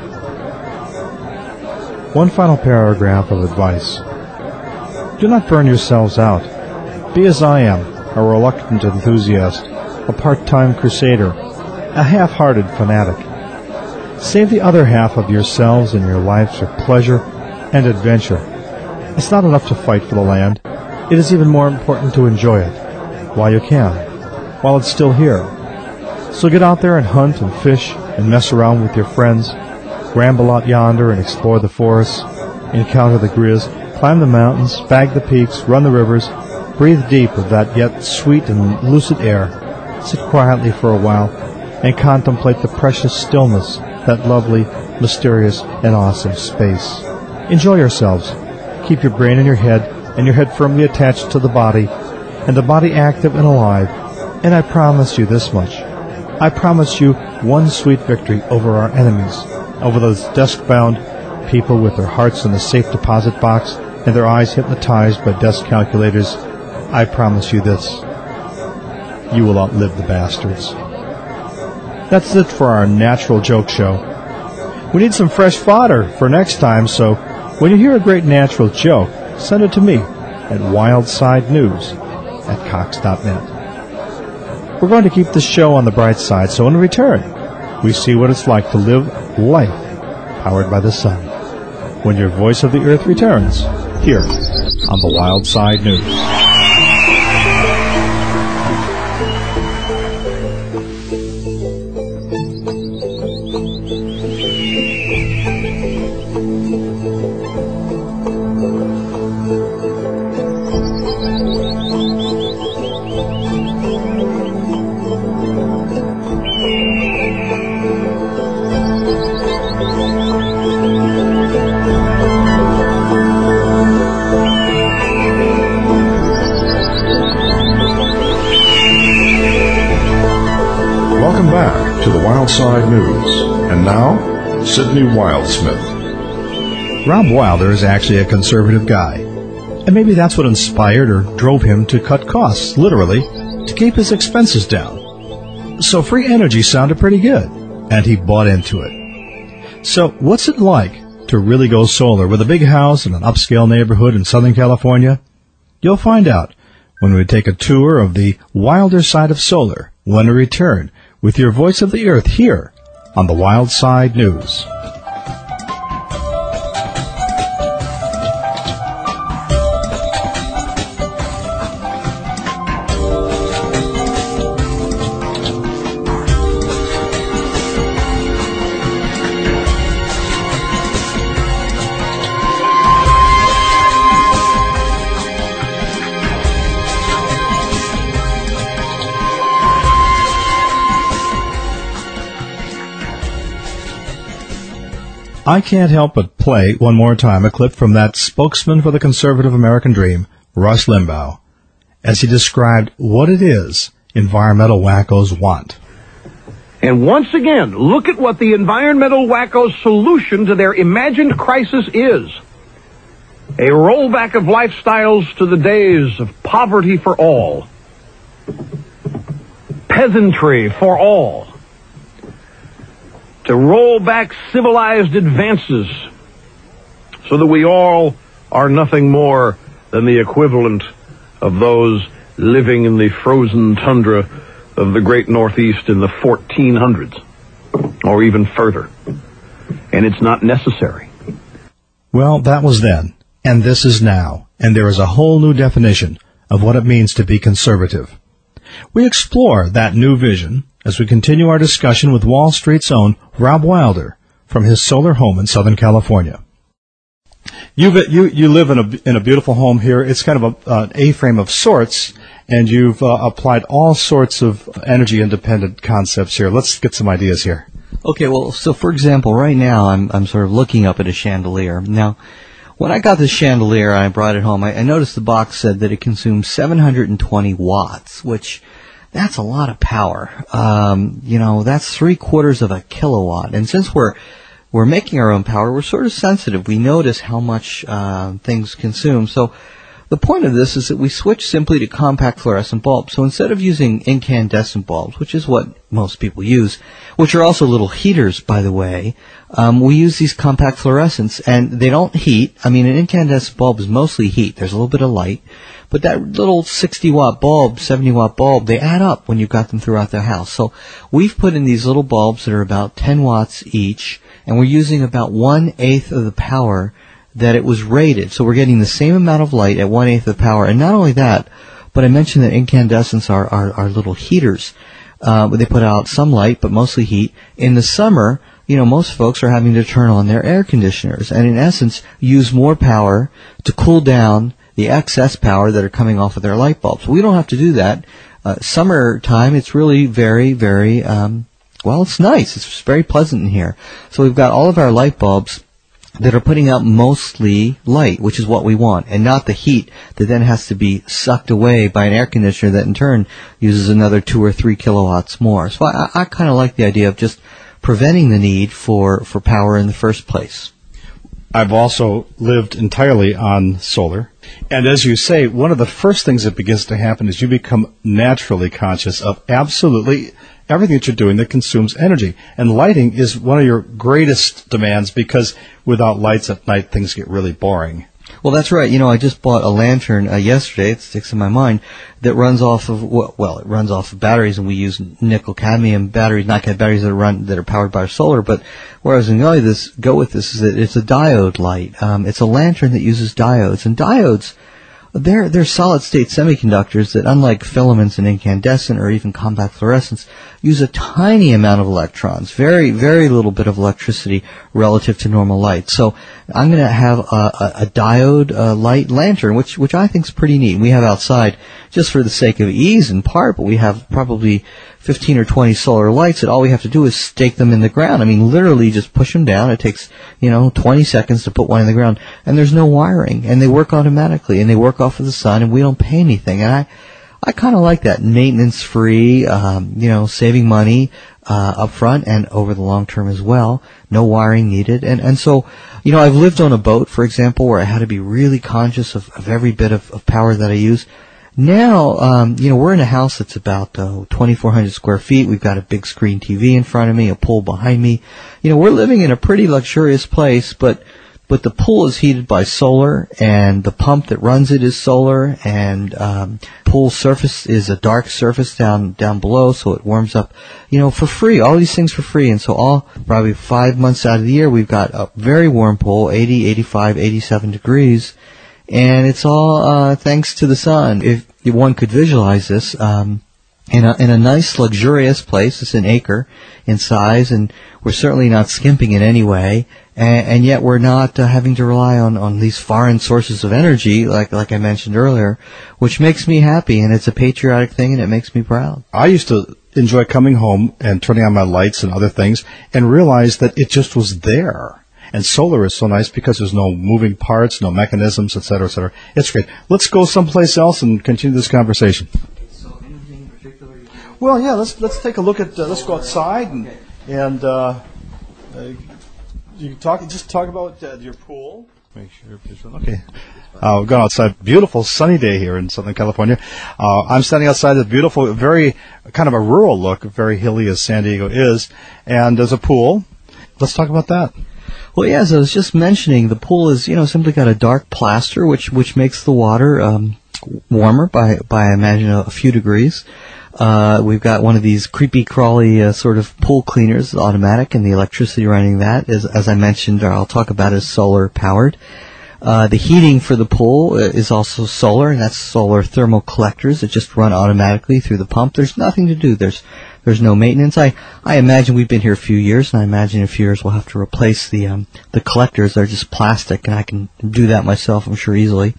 One final paragraph of advice. Do not burn yourselves out. Be as I am, a reluctant enthusiast, a part-time crusader, a half-hearted fanatic. Save the other half of yourselves and your lives for pleasure and adventure. It's not enough to fight for the land. It is even more important to enjoy it, while you can, while it's still here. So get out there and hunt and fish and mess around with your friends, ramble out yonder and explore the forests, encounter the grizz, climb the mountains, bag the peaks, run the rivers, breathe deep of that yet sweet and lucid air, sit quietly for a while, and contemplate the precious stillness, that lovely, mysterious, and awesome space. Enjoy yourselves. Keep your brain in your head and your head firmly attached to the body, and the body active and alive. And I promise you this much. I promise you one sweet victory over our enemies, over those desk-bound people with their hearts in the safe deposit box and their eyes hypnotized by desk calculators. I promise you this. You will outlive the bastards. That's it for our natural joke show. We need some fresh fodder for next time, so when you hear a great natural joke, send it to me at wildsidenews at cox dot net. We're going to keep the show on the bright side, so in return, we see what it's like to live life powered by the sun. When your voice of the earth returns, here on the Wild Side News.
Welcome back to the Wild Side News. And now, Sidney Wildsmith.
Rob Wilder is actually a conservative guy. And maybe that's what inspired or drove him to cut costs, literally, to keep his expenses down. So free energy sounded pretty good, and he bought into it. So what's it like to really go solar with a big house in an upscale neighborhood in Southern California? You'll find out when we take a tour of the wilder side of solar when we return with your voice of the earth here on the Wild Side News. I can't help but play one more time a clip from that spokesman for the conservative American dream, Rush Limbaugh, as he described what it is environmental wackos want.
And once again, look at what the environmental wackos' solution to their imagined crisis is. A rollback of lifestyles to the days of poverty for all, peasantry for all, to roll back civilized advances so that we all are nothing more than the equivalent of those living in the frozen tundra of the great Northeast in the fourteen hundreds, or even further. And it's not necessary.
Well, that was then, and this is now, and there is a whole new definition of what it means to be conservative. We explore that new vision as we continue our discussion with Wall Street's own Rob Wilder from his solar home in Southern California. You've, you you live in a in a beautiful home here. It's kind of a, an A-frame of sorts, and you've uh, applied all sorts of energy-independent concepts here. Let's get some ideas here.
Okay, well, so for example, right now I'm I'm sort of looking up at a chandelier. Now, when I got this chandelier, I brought it home. I, I noticed the box said that it consumes seven hundred twenty watts, which that's a lot of power. Um, you know, that's three quarters of a kilowatt. And since we're we're making our own power, we're sort of sensitive. We notice how much uh, things consume. So the point of this is that we switch simply to compact fluorescent bulbs. So instead of using incandescent bulbs, which is what most people use, which are also little heaters, by the way, um, we use these compact fluorescents, and they don't heat. I mean, an incandescent bulb is mostly heat. There's a little bit of light. But that little sixty watt bulb, seventy watt bulb, they add up when you've got them throughout the house. So we've put in these little bulbs that are about ten watts each, and we're using about one-eighth of the power that it was rated. So we're getting the same amount of light at one-eighth of the power. And not only that, but I mentioned that incandescents are, are, are little heaters. Uh, they put out some light, but mostly heat. In the summer, you know, most folks are having to turn on their air conditioners and, in essence, use more power to cool down the excess power that are coming off of their light bulbs. We don't have to do that. Uh, summertime, it's really very, very, um, well, it's nice. It's very pleasant in here. So we've got all of our light bulbs that are putting out mostly light, which is what we want, and not the heat that then has to be sucked away by an air conditioner that in turn uses another two or three kilowatts more. So I, I kind of like the idea of just preventing the need for, for power in the first place.
I've also lived entirely on solar. And as you say, one of the first things that begins to happen is you become naturally conscious of absolutely everything that you're doing that consumes energy. And lighting is one of your greatest demands because without lights at night, things get really boring.
Well, that's right. You know, I just bought a lantern uh, yesterday. It sticks in my mind. That runs off of well, it runs off of batteries, and we use nickel cadmium batteries, not batteries that are run that are powered by solar. But where I was going to go, this go with this is that it's a diode light. Um, it's a lantern that uses diodes, and diodes. They're, they're solid-state semiconductors that, unlike filaments and incandescent or even compact fluorescents, use a tiny amount of electrons, very, very little bit of electricity relative to normal light. So I'm going to have a, a, a diode uh, light lantern, which, which I think is pretty neat. We have outside, just for the sake of ease in part, but we have probably fifteen or twenty solar lights that all we have to do is stake them in the ground. I mean, literally just push them down. It takes, you know, twenty seconds to put one in the ground, and there's no wiring, and they work automatically, and they work off of the sun, and we don't pay anything. And I, I kind of like that, maintenance-free, um, you know, saving money uh, up front and over the long term as well. No wiring needed, and and so, you know, I've lived on a boat, for example, where I had to be really conscious of, of every bit of, of power that I use. Now, um, you know, we're in a house that's about uh, twenty-four hundred square feet. We've got a big screen T V in front of me, a pool behind me. You know, we're living in a pretty luxurious place, but but the pool is heated by solar, and the pump that runs it is solar, and um, pool surface is a dark surface down down below, so it warms up, you know, for free. All these things for free, and so all probably five months out of the year, we've got a very warm pool, eighty, eighty-five, eighty-seven degrees. And it's all uh, thanks to the sun. If one could visualize this um, in a in a nice, luxurious place, it's an acre in size, and we're certainly not skimping in any way. And, and yet, we're not uh, having to rely on, on these foreign sources of energy, like like I mentioned earlier, which makes me happy, and it's a patriotic thing, and it makes me proud.
I used to enjoy coming home and turning on my lights and other things, and realize that it just was there. And solar is so nice because there's no moving parts, no mechanisms, et cetera, et cetera. It's great. Let's go someplace else and continue this conversation.
So, anything in particular? You
well, yeah. Let's let's take a look at. Uh, let's go outside and and uh, uh, you can talk. Just talk about uh, your pool. Make sure. Okay. Uh, we've gone outside. Beautiful sunny day here in Southern California. Uh, I'm standing outside the beautiful, very kind of a rural look, very hilly as San Diego is, and there's a pool. Let's talk about that.
Well, yeah, as I was just mentioning, the pool is, you know, simply got a dark plaster, which which makes the water um, warmer by, by I imagine, a, a few degrees. Uh, we've got one of these creepy, crawly uh, sort of pool cleaners, automatic, and the electricity running that, is, as I mentioned, or I'll talk about, is solar-powered. Uh, the heating for the pool is also solar, and that's solar thermal collectors that just run automatically through the pump. There's nothing to do. There's There's no maintenance. I, I imagine we've been here a few years, and I imagine in a few years we'll have to replace the um, the collectors. They're just plastic, and I can do that myself, I'm sure, easily.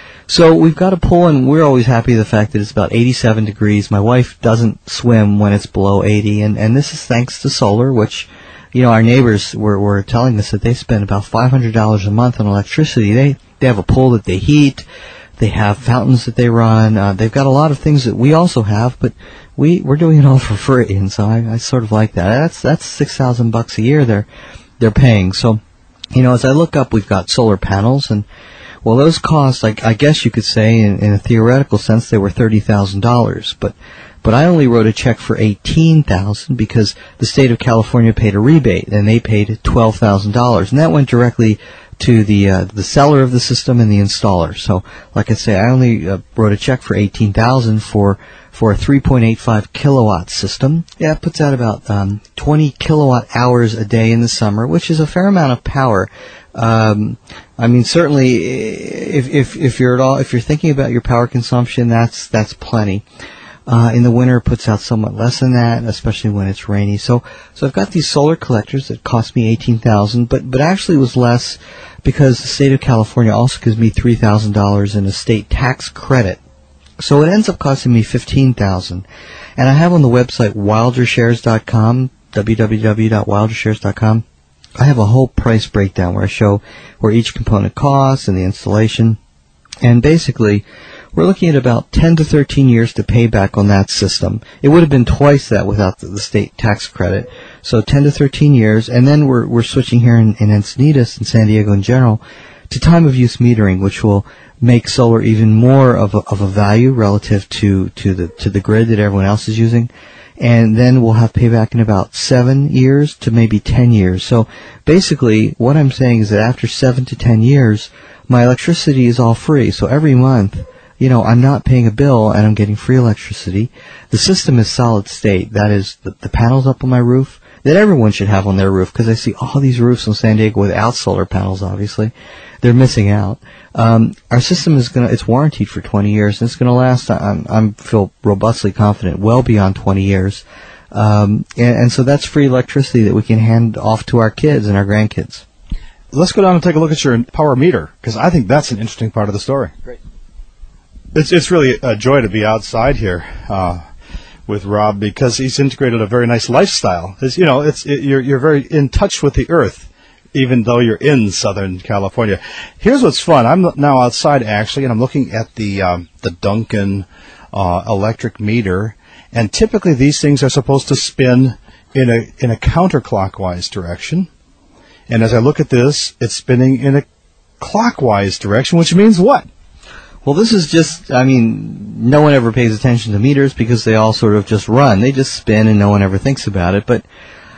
So we've got a pool, and we're always happy with the fact that it's about eighty-seven degrees. My wife doesn't swim when it's below eighty, and, and this is thanks to solar, which, you know, our neighbors were, were telling us that they spend about five hundred dollars a month on electricity. They, they have a pool that they heat. They have fountains that they run. Uh, they've got a lot of things that we also have, but we we're doing it all for free, and so I, I sort of like that. That's that's six thousand bucks a year they're they're paying. So, you know, as I look up, we've got solar panels, and well, those cost, like I guess you could say, in, in a theoretical sense, they were thirty thousand dollars, but but I only wrote a check for eighteen thousand because the state of California paid a rebate, and they paid twelve thousand dollars, and that went directly to the uh, the seller of the system and the installer. So, like I say, I only uh, wrote a check for eighteen thousand for for a three point eight five kilowatt system. Yeah, it puts out about um, twenty kilowatt hours a day in the summer, which is a fair amount of power. Um, I mean, certainly, if if if you're at all if you're thinking about your power consumption, that's that's plenty. Uh, in the winter, it puts out somewhat less than that, especially when it's rainy. So, so I've got these solar collectors that cost me eighteen thousand, but but actually it was less because the state of California also gives me three thousand dollars in a state tax credit. So it ends up costing me fifteen thousand. And I have on the website wilder shares dot com, w w w dot wilder shares dot com. I have a whole price breakdown where I show where each component costs and the installation. And basically, we're looking at about ten to thirteen years to pay back on that system. It would have been twice that without the, the state tax credit. So ten to thirteen years, and then we're we're switching here in, in Encinitas and San Diego in general to time of use metering, which will make solar even more of a, of a value relative to, to the to the grid that everyone else is using. And then we'll have payback in about seven years to maybe ten years. So basically, what I'm saying is that after seven to ten years, my electricity is all free. So every month, you know, I'm not paying a bill and I'm getting free electricity. The system is solid state. That is, the, the panels up on my roof that everyone should have on their roof, because I see all these roofs in San Diego without solar panels, obviously. They're missing out. Um, our system is going to, it's warranted for twenty years, and it's going to last, I'm, I'm feel robustly confident, well beyond twenty years. Um, and, and so that's free electricity that we can hand off to our kids and our grandkids.
Let's go down and take a look at your power meter, because I think that's an interesting part of the story.
Great.
It's it's really a joy to be outside here uh, with Rob, because he's integrated a very nice lifestyle. It's, you know, it's it, you're you're very in touch with the earth, even though you're in Southern California. Here's what's fun. I'm now outside actually, and I'm looking at the um, the Duncan uh, electric meter, and typically these things are supposed to spin in a in a counterclockwise direction. And as I look at this, it's spinning in a clockwise direction, which means what?
Well, this is just, I mean, no one ever pays attention to meters because they all sort of just run. They just spin and no one ever thinks about it. But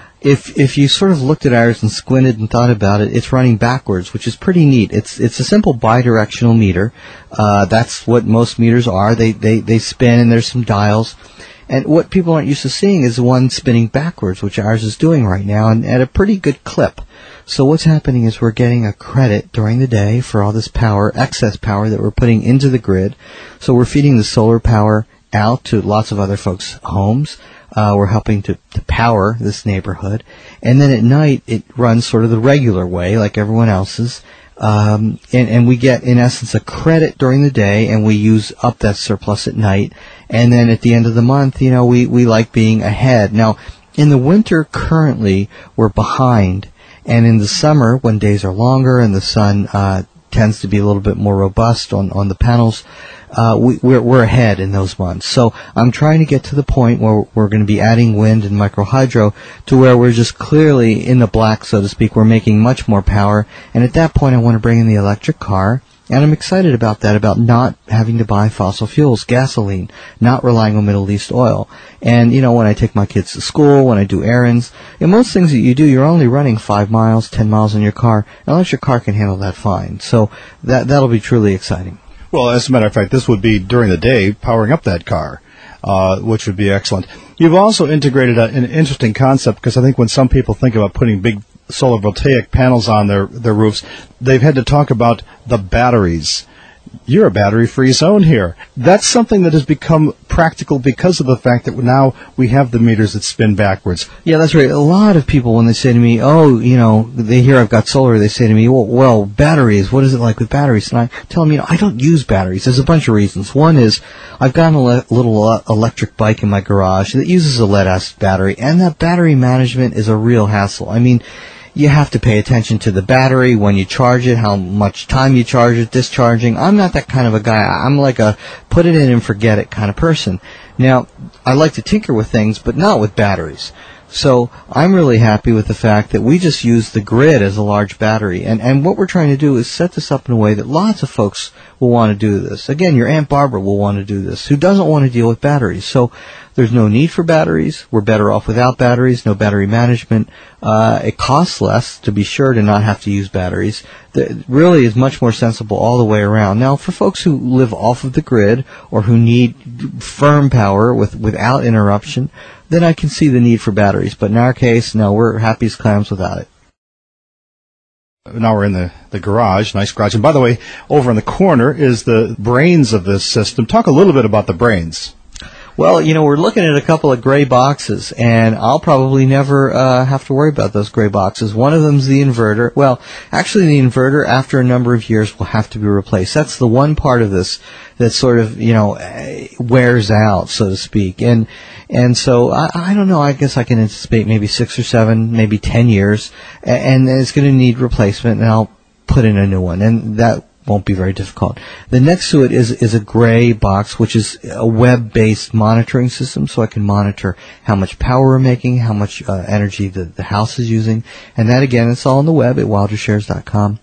if if you sort of looked at ours and squinted and thought about it, it's running backwards, which is pretty neat. It's it's a simple bidirectional meter. Uh, that's what most meters are. They, they, they spin and there's some dials. And what people aren't used to seeing is one spinning backwards, which ours is doing right now, and at a pretty good clip. So what's happening is we're getting a credit during the day for all this power, excess power that we're putting into the grid. So we're feeding the solar power out to lots of other folks' homes. Uh, we're helping to, to power this neighborhood. And then at night, it runs sort of the regular way, like everyone else's. Um, and, and we get, in essence, a credit during the day, and we use up that surplus at night. And then at the end of the month, you know, we, we like being ahead. Now, in the winter, currently, we're behind. And in the summer, when days are longer and the sun uh, tends to be a little bit more robust on, on the panels, uh, we, we're, we're ahead in those months. So I'm trying to get to the point where we're going to be adding wind and microhydro to where we're just clearly in the black, so to speak. We're making much more power. And at that point, I want to bring in the electric car. And I'm excited about that, about not having to buy fossil fuels, gasoline, not relying on Middle East oil. And, you know, when I take my kids to school, when I do errands, and most things that you do, you're only running five miles, ten miles in your car. An electric car can handle that fine. So that, that'll be truly exciting.
Well, as a matter of fact, this would be during the day powering up that car, uh, which would be excellent. You've also integrated a, an interesting concept, because I think when some people think about putting big solar voltaic panels on their, their roofs, they've had to talk about the batteries. You're a battery-free zone here. That's something that has become practical because of the fact that now we have the meters that spin backwards.
Yeah, that's right. A lot of people, when they say to me, oh, you know, they hear I've got solar, they say to me, well, well, batteries, what is it like with batteries? And I tell them, you know, I don't use batteries. There's a bunch of reasons. One is I've got a le- little uh, electric bike in my garage that uses a lead-acid battery, and that battery management is a real hassle. I mean, you have to pay attention to the battery, when you charge it, how much time you charge it, discharging. I'm not that kind of a guy. I'm like a put it in and forget it kind of person. Now, I like to tinker with things, but not with batteries. So I'm really happy with the fact that we just use the grid as a large battery. And, and what we're trying to do is set this up in a way that lots of folks will want to do this. Again, your Aunt Barbara will want to do this, who doesn't want to deal with batteries. So there's no need for batteries. We're better off without batteries, no battery management. Uh, it costs less, to be sure, to not have to use batteries. It really is much more sensible all the way around. Now, for folks who live off of the grid or who need firm power with, without interruption, then I can see the need for batteries. But in our case, no, we're happy as clams without it.
Now we're in the, the garage, nice garage. And by the way, over in the corner is the brains of this system. Talk a little bit about the brains.
Well, you know, we're looking at a couple of gray boxes, and I'll probably never uh, have to worry about those gray boxes. One of them's the inverter. Well, actually, the inverter, after a number of years, will have to be replaced. That's the one part of this that sort of, you know, wears out, so to speak. And and so, I, I don't know, I guess I can anticipate maybe six or seven, maybe ten years, and, and it's going to need replacement, and I'll put in a new one. And that won't be very difficult. The next to it is is a gray box, which is a web-based monitoring system, so I can monitor how much power we're making, how much uh, energy the, the house is using, and that, again, it's all on the web at wilder shares dot com.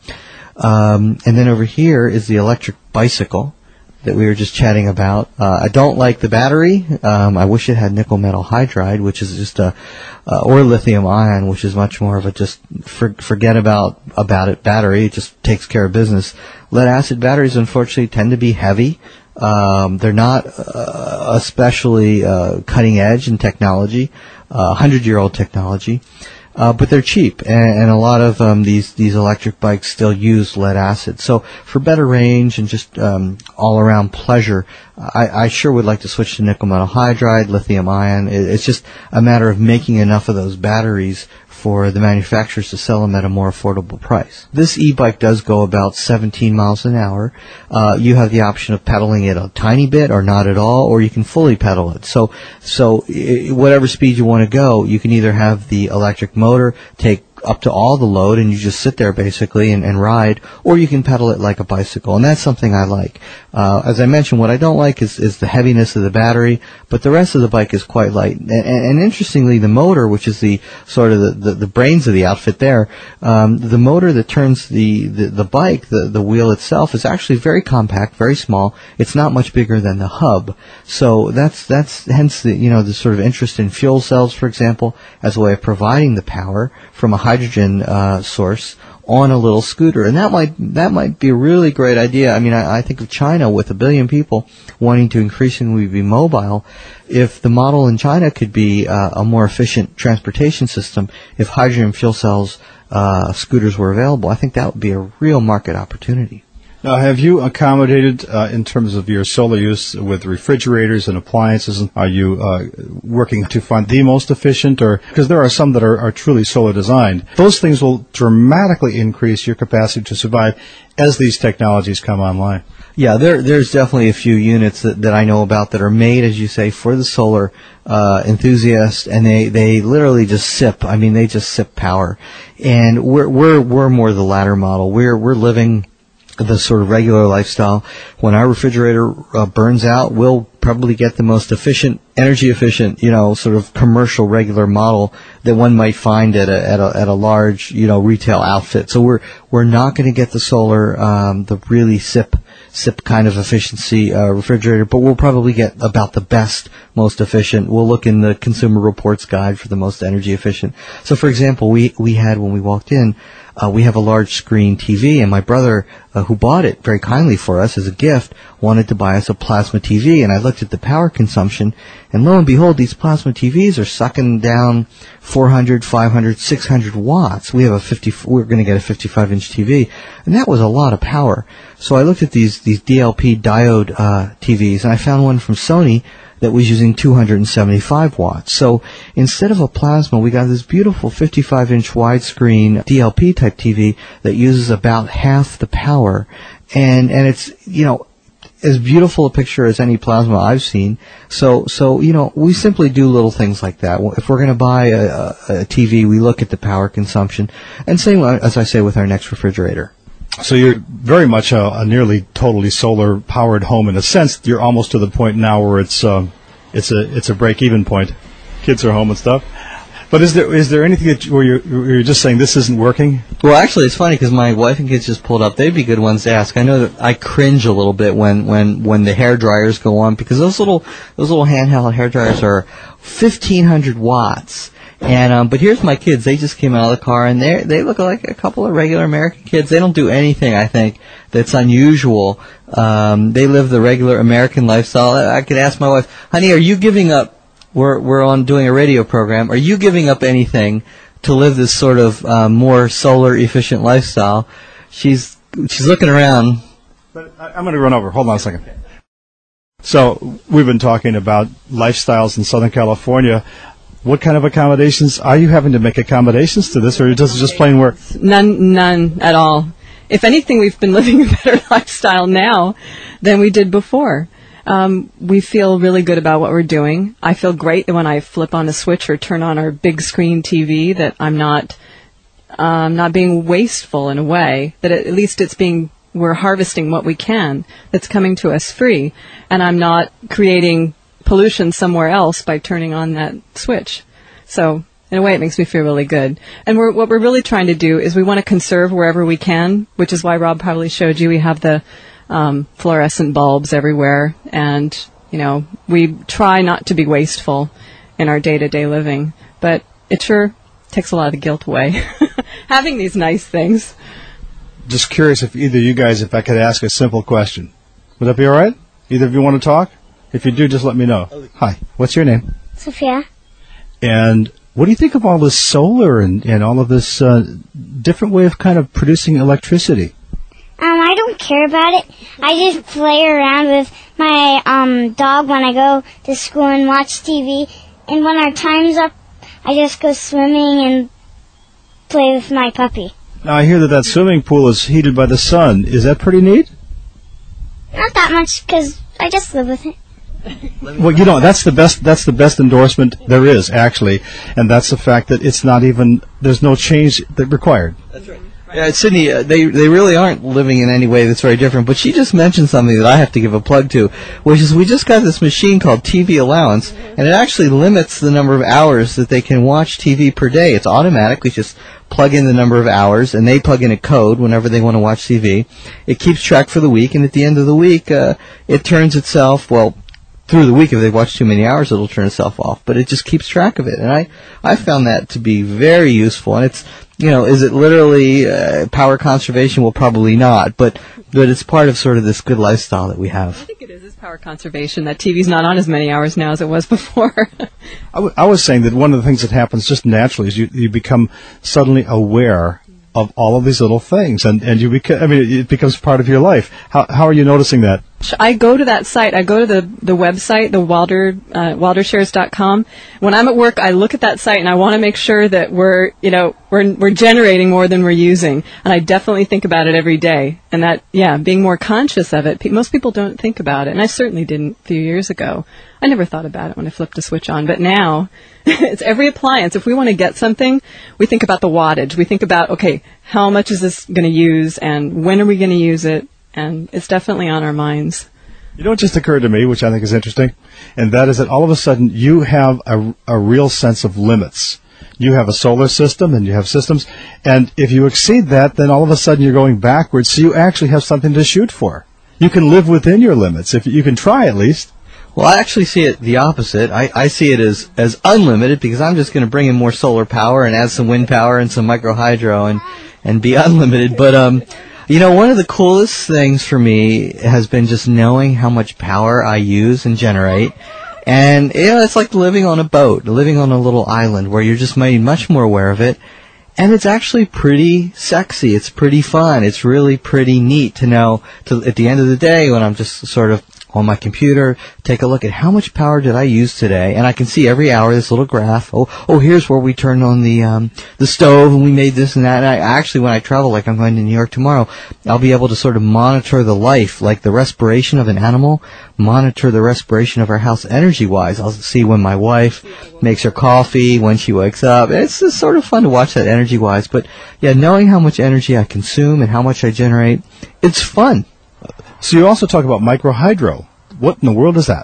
Um, and then over here is the electric bicycle that we were just chatting about. Uh, I don't like the battery. Um, I wish it had nickel metal hydride, which is just a, uh, or lithium ion, which is much more of a just for, forget about about it battery. It just takes care of business. Lead acid batteries, unfortunately, tend to be heavy. Um, they're not uh, especially uh, cutting edge in technology, uh, hundred-year-old technology. Uh, but they're cheap, and, and a lot of um, these these electric bikes still use lead acid. So for better range and just um, all-around pleasure, I, I sure would like to switch to nickel metal hydride, lithium ion. It, it's just a matter of making enough of those batteries for the manufacturers to sell them at a more affordable price. This e-bike does go about seventeen miles an hour. Uh, you have the option of pedaling it a tiny bit or not at all, or you can fully pedal it. So, so I- whatever speed you want to go, you can either have the electric motor take up to all the load and you just sit there basically and, and ride, or you can pedal it like a bicycle, and that's something I like. Uh, as I mentioned, what I don't like is, is the heaviness of the battery, but the rest of the bike is quite light. And, and, and interestingly, the motor, which is the sort of the, the, the brains of the outfit there, um, the motor that turns the, the, the bike, the, the wheel itself, is actually very compact, very small. It's not much bigger than the hub. So that's, that's hence the, you know, the sort of interest in fuel cells, for example, as a way of providing the power from a hydrogen uh, source on a little scooter, and that might that might be a really great idea. I mean, I, I think of China with a billion people wanting to increasingly be mobile. If the model in China could be uh, a more efficient transportation system, if hydrogen fuel cells uh, scooters were available, I think that would be a real market opportunity.
Now, have you accommodated uh, in terms of your solar use with refrigerators and appliances? Are you uh, working to find the most efficient, or because there are some that are, are truly solar designed? Those things will dramatically increase your capacity to survive as these technologies come online.
Yeah, there, there's definitely a few units that, that I know about that are made, as you say, for the solar uh, enthusiast, and they, they literally just sip. I mean, they just sip power, and we're we're we're more the latter model. We're we're living the sort of regular lifestyle. When our refrigerator uh, burns out, we'll probably get the most efficient, energy efficient, you know, sort of commercial regular model that one might find at a at a, at a large, you know, retail outfit. So we're we're not going to get the solar, um, the really sip sip kind of efficiency uh, refrigerator, but we'll probably get about the best, most efficient. We'll look in the Consumer Reports Guide for the most energy efficient. So, for example, we we had when we walked in. Uh, we have a large screen T V, and my brother, uh, who bought it very kindly for us as a gift, wanted to buy us a plasma T V, and I looked at the power consumption, and lo and behold, these plasma T Vs are sucking down four hundred, five hundred, six hundred watts. We have a fifty, we're going to get a fifty-five inch T V, and that was a lot of power. So I looked at these, these D L P diode, uh, T Vs, and I found one from Sony that was using two hundred seventy-five watts. So instead of a plasma, we got this beautiful fifty-five inch widescreen D L P type T V that uses about half the power. And, and it's, you know, as beautiful a picture as any plasma I've seen. So, so, you know, we simply do little things like that. If we're going to buy a, a, a T V, we look at the power consumption. And same, as I say, with our next refrigerator.
So you're very much a, a nearly totally solar powered home in a sense. You're almost to the point now where it's um, it's a it's a break even point. Kids are home and stuff. But is there is there anything that you, where you're, where you're just saying this isn't working?
Well, actually, it's funny because my wife and kids just pulled up. They'd be good ones to ask. I know that I cringe a little bit when, when, when the hair dryers go on because those little those little handheld hair dryers are fifteen hundred watts. And um, but here's my kids. They just came out of the car, and they they look like a couple of regular American kids. They don't do anything, I think, that's unusual. Um, they live the regular American lifestyle. I could ask my wife, honey, are you giving up? We're we're on doing a radio program. Are you giving up anything to live this sort of um, more solar efficient lifestyle? She's she's looking around.
But I, I'm going to run over. Hold on a second. So we've been talking about lifestyles in Southern California. What kind of accommodations are you having to make accommodations to this, or does it just plain work?
None, none at all. If anything, we've been living a better lifestyle now than we did before. Um, we feel really good about what we're doing. I feel great that when I flip on a switch or turn on our big screen T V that I'm not, um, not being wasteful in a way. That at least it's being, we're harvesting what we can that's coming to us free, and I'm not creating pollution somewhere else by turning on that switch. So in a way, it makes me feel really good. And we're, what we're really trying to do is we want to conserve wherever we can, which is why Rob probably showed you we have the um, fluorescent bulbs everywhere. And, you know, we try not to be wasteful in our day-to-day living. But it sure takes a lot of the guilt away, having these nice things.
Just curious if either of you guys, if I could ask a simple question. Would that be all right? Either of you want to talk? If you do, just let me know. Hi, what's your name?
Sophia.
And what do you think of all this solar and, and all of this uh, different way of kind of producing electricity?
Um, I don't care about it. I just play around with my um dog when I go to school and watch T V. And when our time's up, I just go swimming and play with my puppy.
Now, I hear that that swimming pool is heated by the sun. Is that pretty neat?
Not that much, because I just live with it.
Well, you know, that's the best, that's the best endorsement there is, actually. And that's the fact that it's not even, there's no change that required.
That's right. Yeah, Sydney, uh, they they really aren't living in any way that's very different. But she just mentioned something that I have to give a plug to, which is we just got this machine called T V Allowance, and it actually limits the number of hours that they can watch T V per day. It's automatic. We just plug in the number of hours, and they plug in a code whenever they want to watch T V. It keeps track for the week, and at the end of the week, uh, it turns itself, well, through the week, if they watch too many hours, it'll turn itself off. But it just keeps track of it, and I, I found that to be very useful. And it's, you know, is it literally uh, power conservation? Well, probably not, but but it's part of sort of this good lifestyle that we have.
I think it is. It's power conservation. That T V's not on as many hours now as it was before.
I, w- I was saying that one of the things that happens just naturally is you, you become suddenly aware of all of these little things, and, and you beca- I mean, it becomes part of your life. How how are you noticing that?
I go to that site. I go to the, the website, the Wilder, uh, wilder shares dot com. When I'm at work, I look at that site and I want to make sure that we're, you know, we're, we're generating more than we're using. And I definitely think about it every day. And that, yeah, being more conscious of it. Pe- most people don't think about it. And I certainly didn't a few years ago. I never thought about it when I flipped a switch on. But now, it's every appliance. If we want to get something, we think about the wattage. We think about, okay, how much is this going to use and when are we going to use it? And it's definitely on our minds.
You know what just occurred to me, which I think is interesting, and that is that all of a sudden you have a, a real sense of limits. You have a solar system and you have systems, and if you exceed that, then all of a sudden you're going backwards, so you actually have something to shoot for. You can live within your limits, if you can try at least.
Well, I actually see it the opposite. I, I see it as, as unlimited because I'm just going to bring in more solar power and add some wind power and some micro hydro and, and be unlimited. But, um, you know, one of the coolest things for me has been just knowing how much power I use and generate. And, you know, it's like living on a boat, living on a little island where you're just made much more aware of it. And it's actually pretty sexy. It's pretty fun. It's really pretty neat to know to, at the end of the day when I'm just sort of on my computer, take a look at how much power did I use today, and I can see every hour this little graph. Oh, oh, here's where we turned on the um, the stove, and we made this and that. And I actually, when I travel, like I'm going to New York tomorrow, I'll be able to sort of monitor the life, like the respiration of an animal, monitor the respiration of our house energy-wise. I'll see when my wife makes her coffee, when she wakes up. It's just sort of fun to watch that energy-wise. But yeah, knowing how much energy I consume and how much I generate, it's fun.
So you also talk about micro hydro. What in the world is that?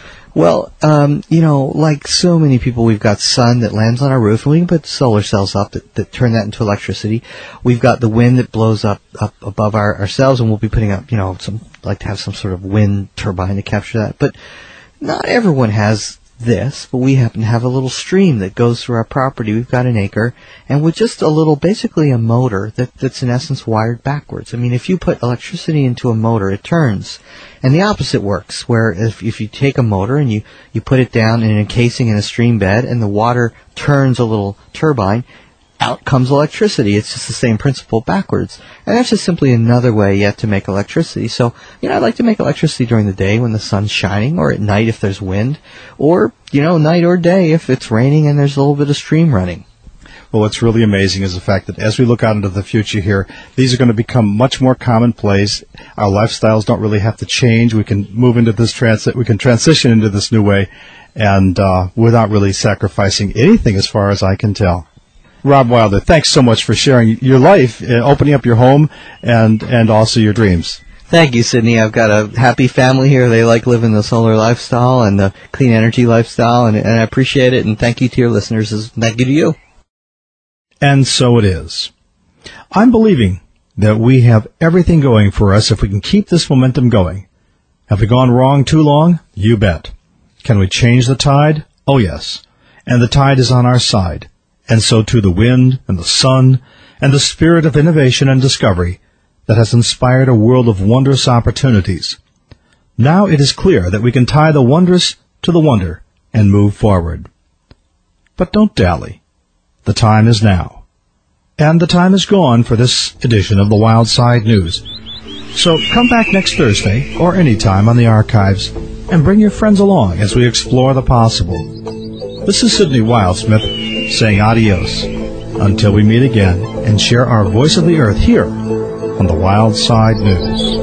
Well, um, you know, like so many people, we've got sun that lands on our roof, and we can put solar cells up that, that turn that into electricity. We've got the wind that blows up, up above our, ourselves, and we'll be putting up, you know, some, like to have some sort of wind turbine to capture that. But not everyone has this, but we happen to have a little stream that goes through our property. We've got an acre, and with just a little, basically a motor that, that's in essence wired backwards. I mean, if you put electricity into a motor, it turns. And the opposite works, where if, if you take a motor and you, you put it down in an encasing in a stream bed, and the water turns a little turbine, out comes electricity. It's just the same principle backwards. And that's just simply another way yet to make electricity. So, you know, I like to make electricity during the day when the sun's shining, or at night if there's wind, or, you know, night or day if it's raining and there's a little bit of stream running.
Well, what's really amazing is the fact that as we look out into the future here, these are going to become much more commonplace. Our lifestyles don't really have to change. We can move into this transit. We can transition into this new way, and uh, without really sacrificing anything, as far as I can tell. Rob Wilder, thanks so much for sharing your life, uh, opening up your home, and and also your dreams.
Thank you, Sydney. I've got a happy family here. They like living the solar lifestyle and the clean energy lifestyle, and, and I appreciate it. And thank you to your listeners. And thank you to you.
And so it is. I'm believing that we have everything going for us if we can keep this momentum going. Have we gone wrong too long? You bet. Can we change the tide? Oh, yes. And the tide is on our side. And so too the wind and the sun and the spirit of innovation and discovery that has inspired a world of wondrous opportunities. Now it is clear that we can tie the wondrous to the wonder and move forward. But don't dally. The time is now. And the time is gone for this edition of the Wild Side News. So come back next Thursday or any time on the archives and bring your friends along as we explore the possible. This is Sydney Wildsmith saying adios until we meet again and share our voice of the earth here on the Wild Side News.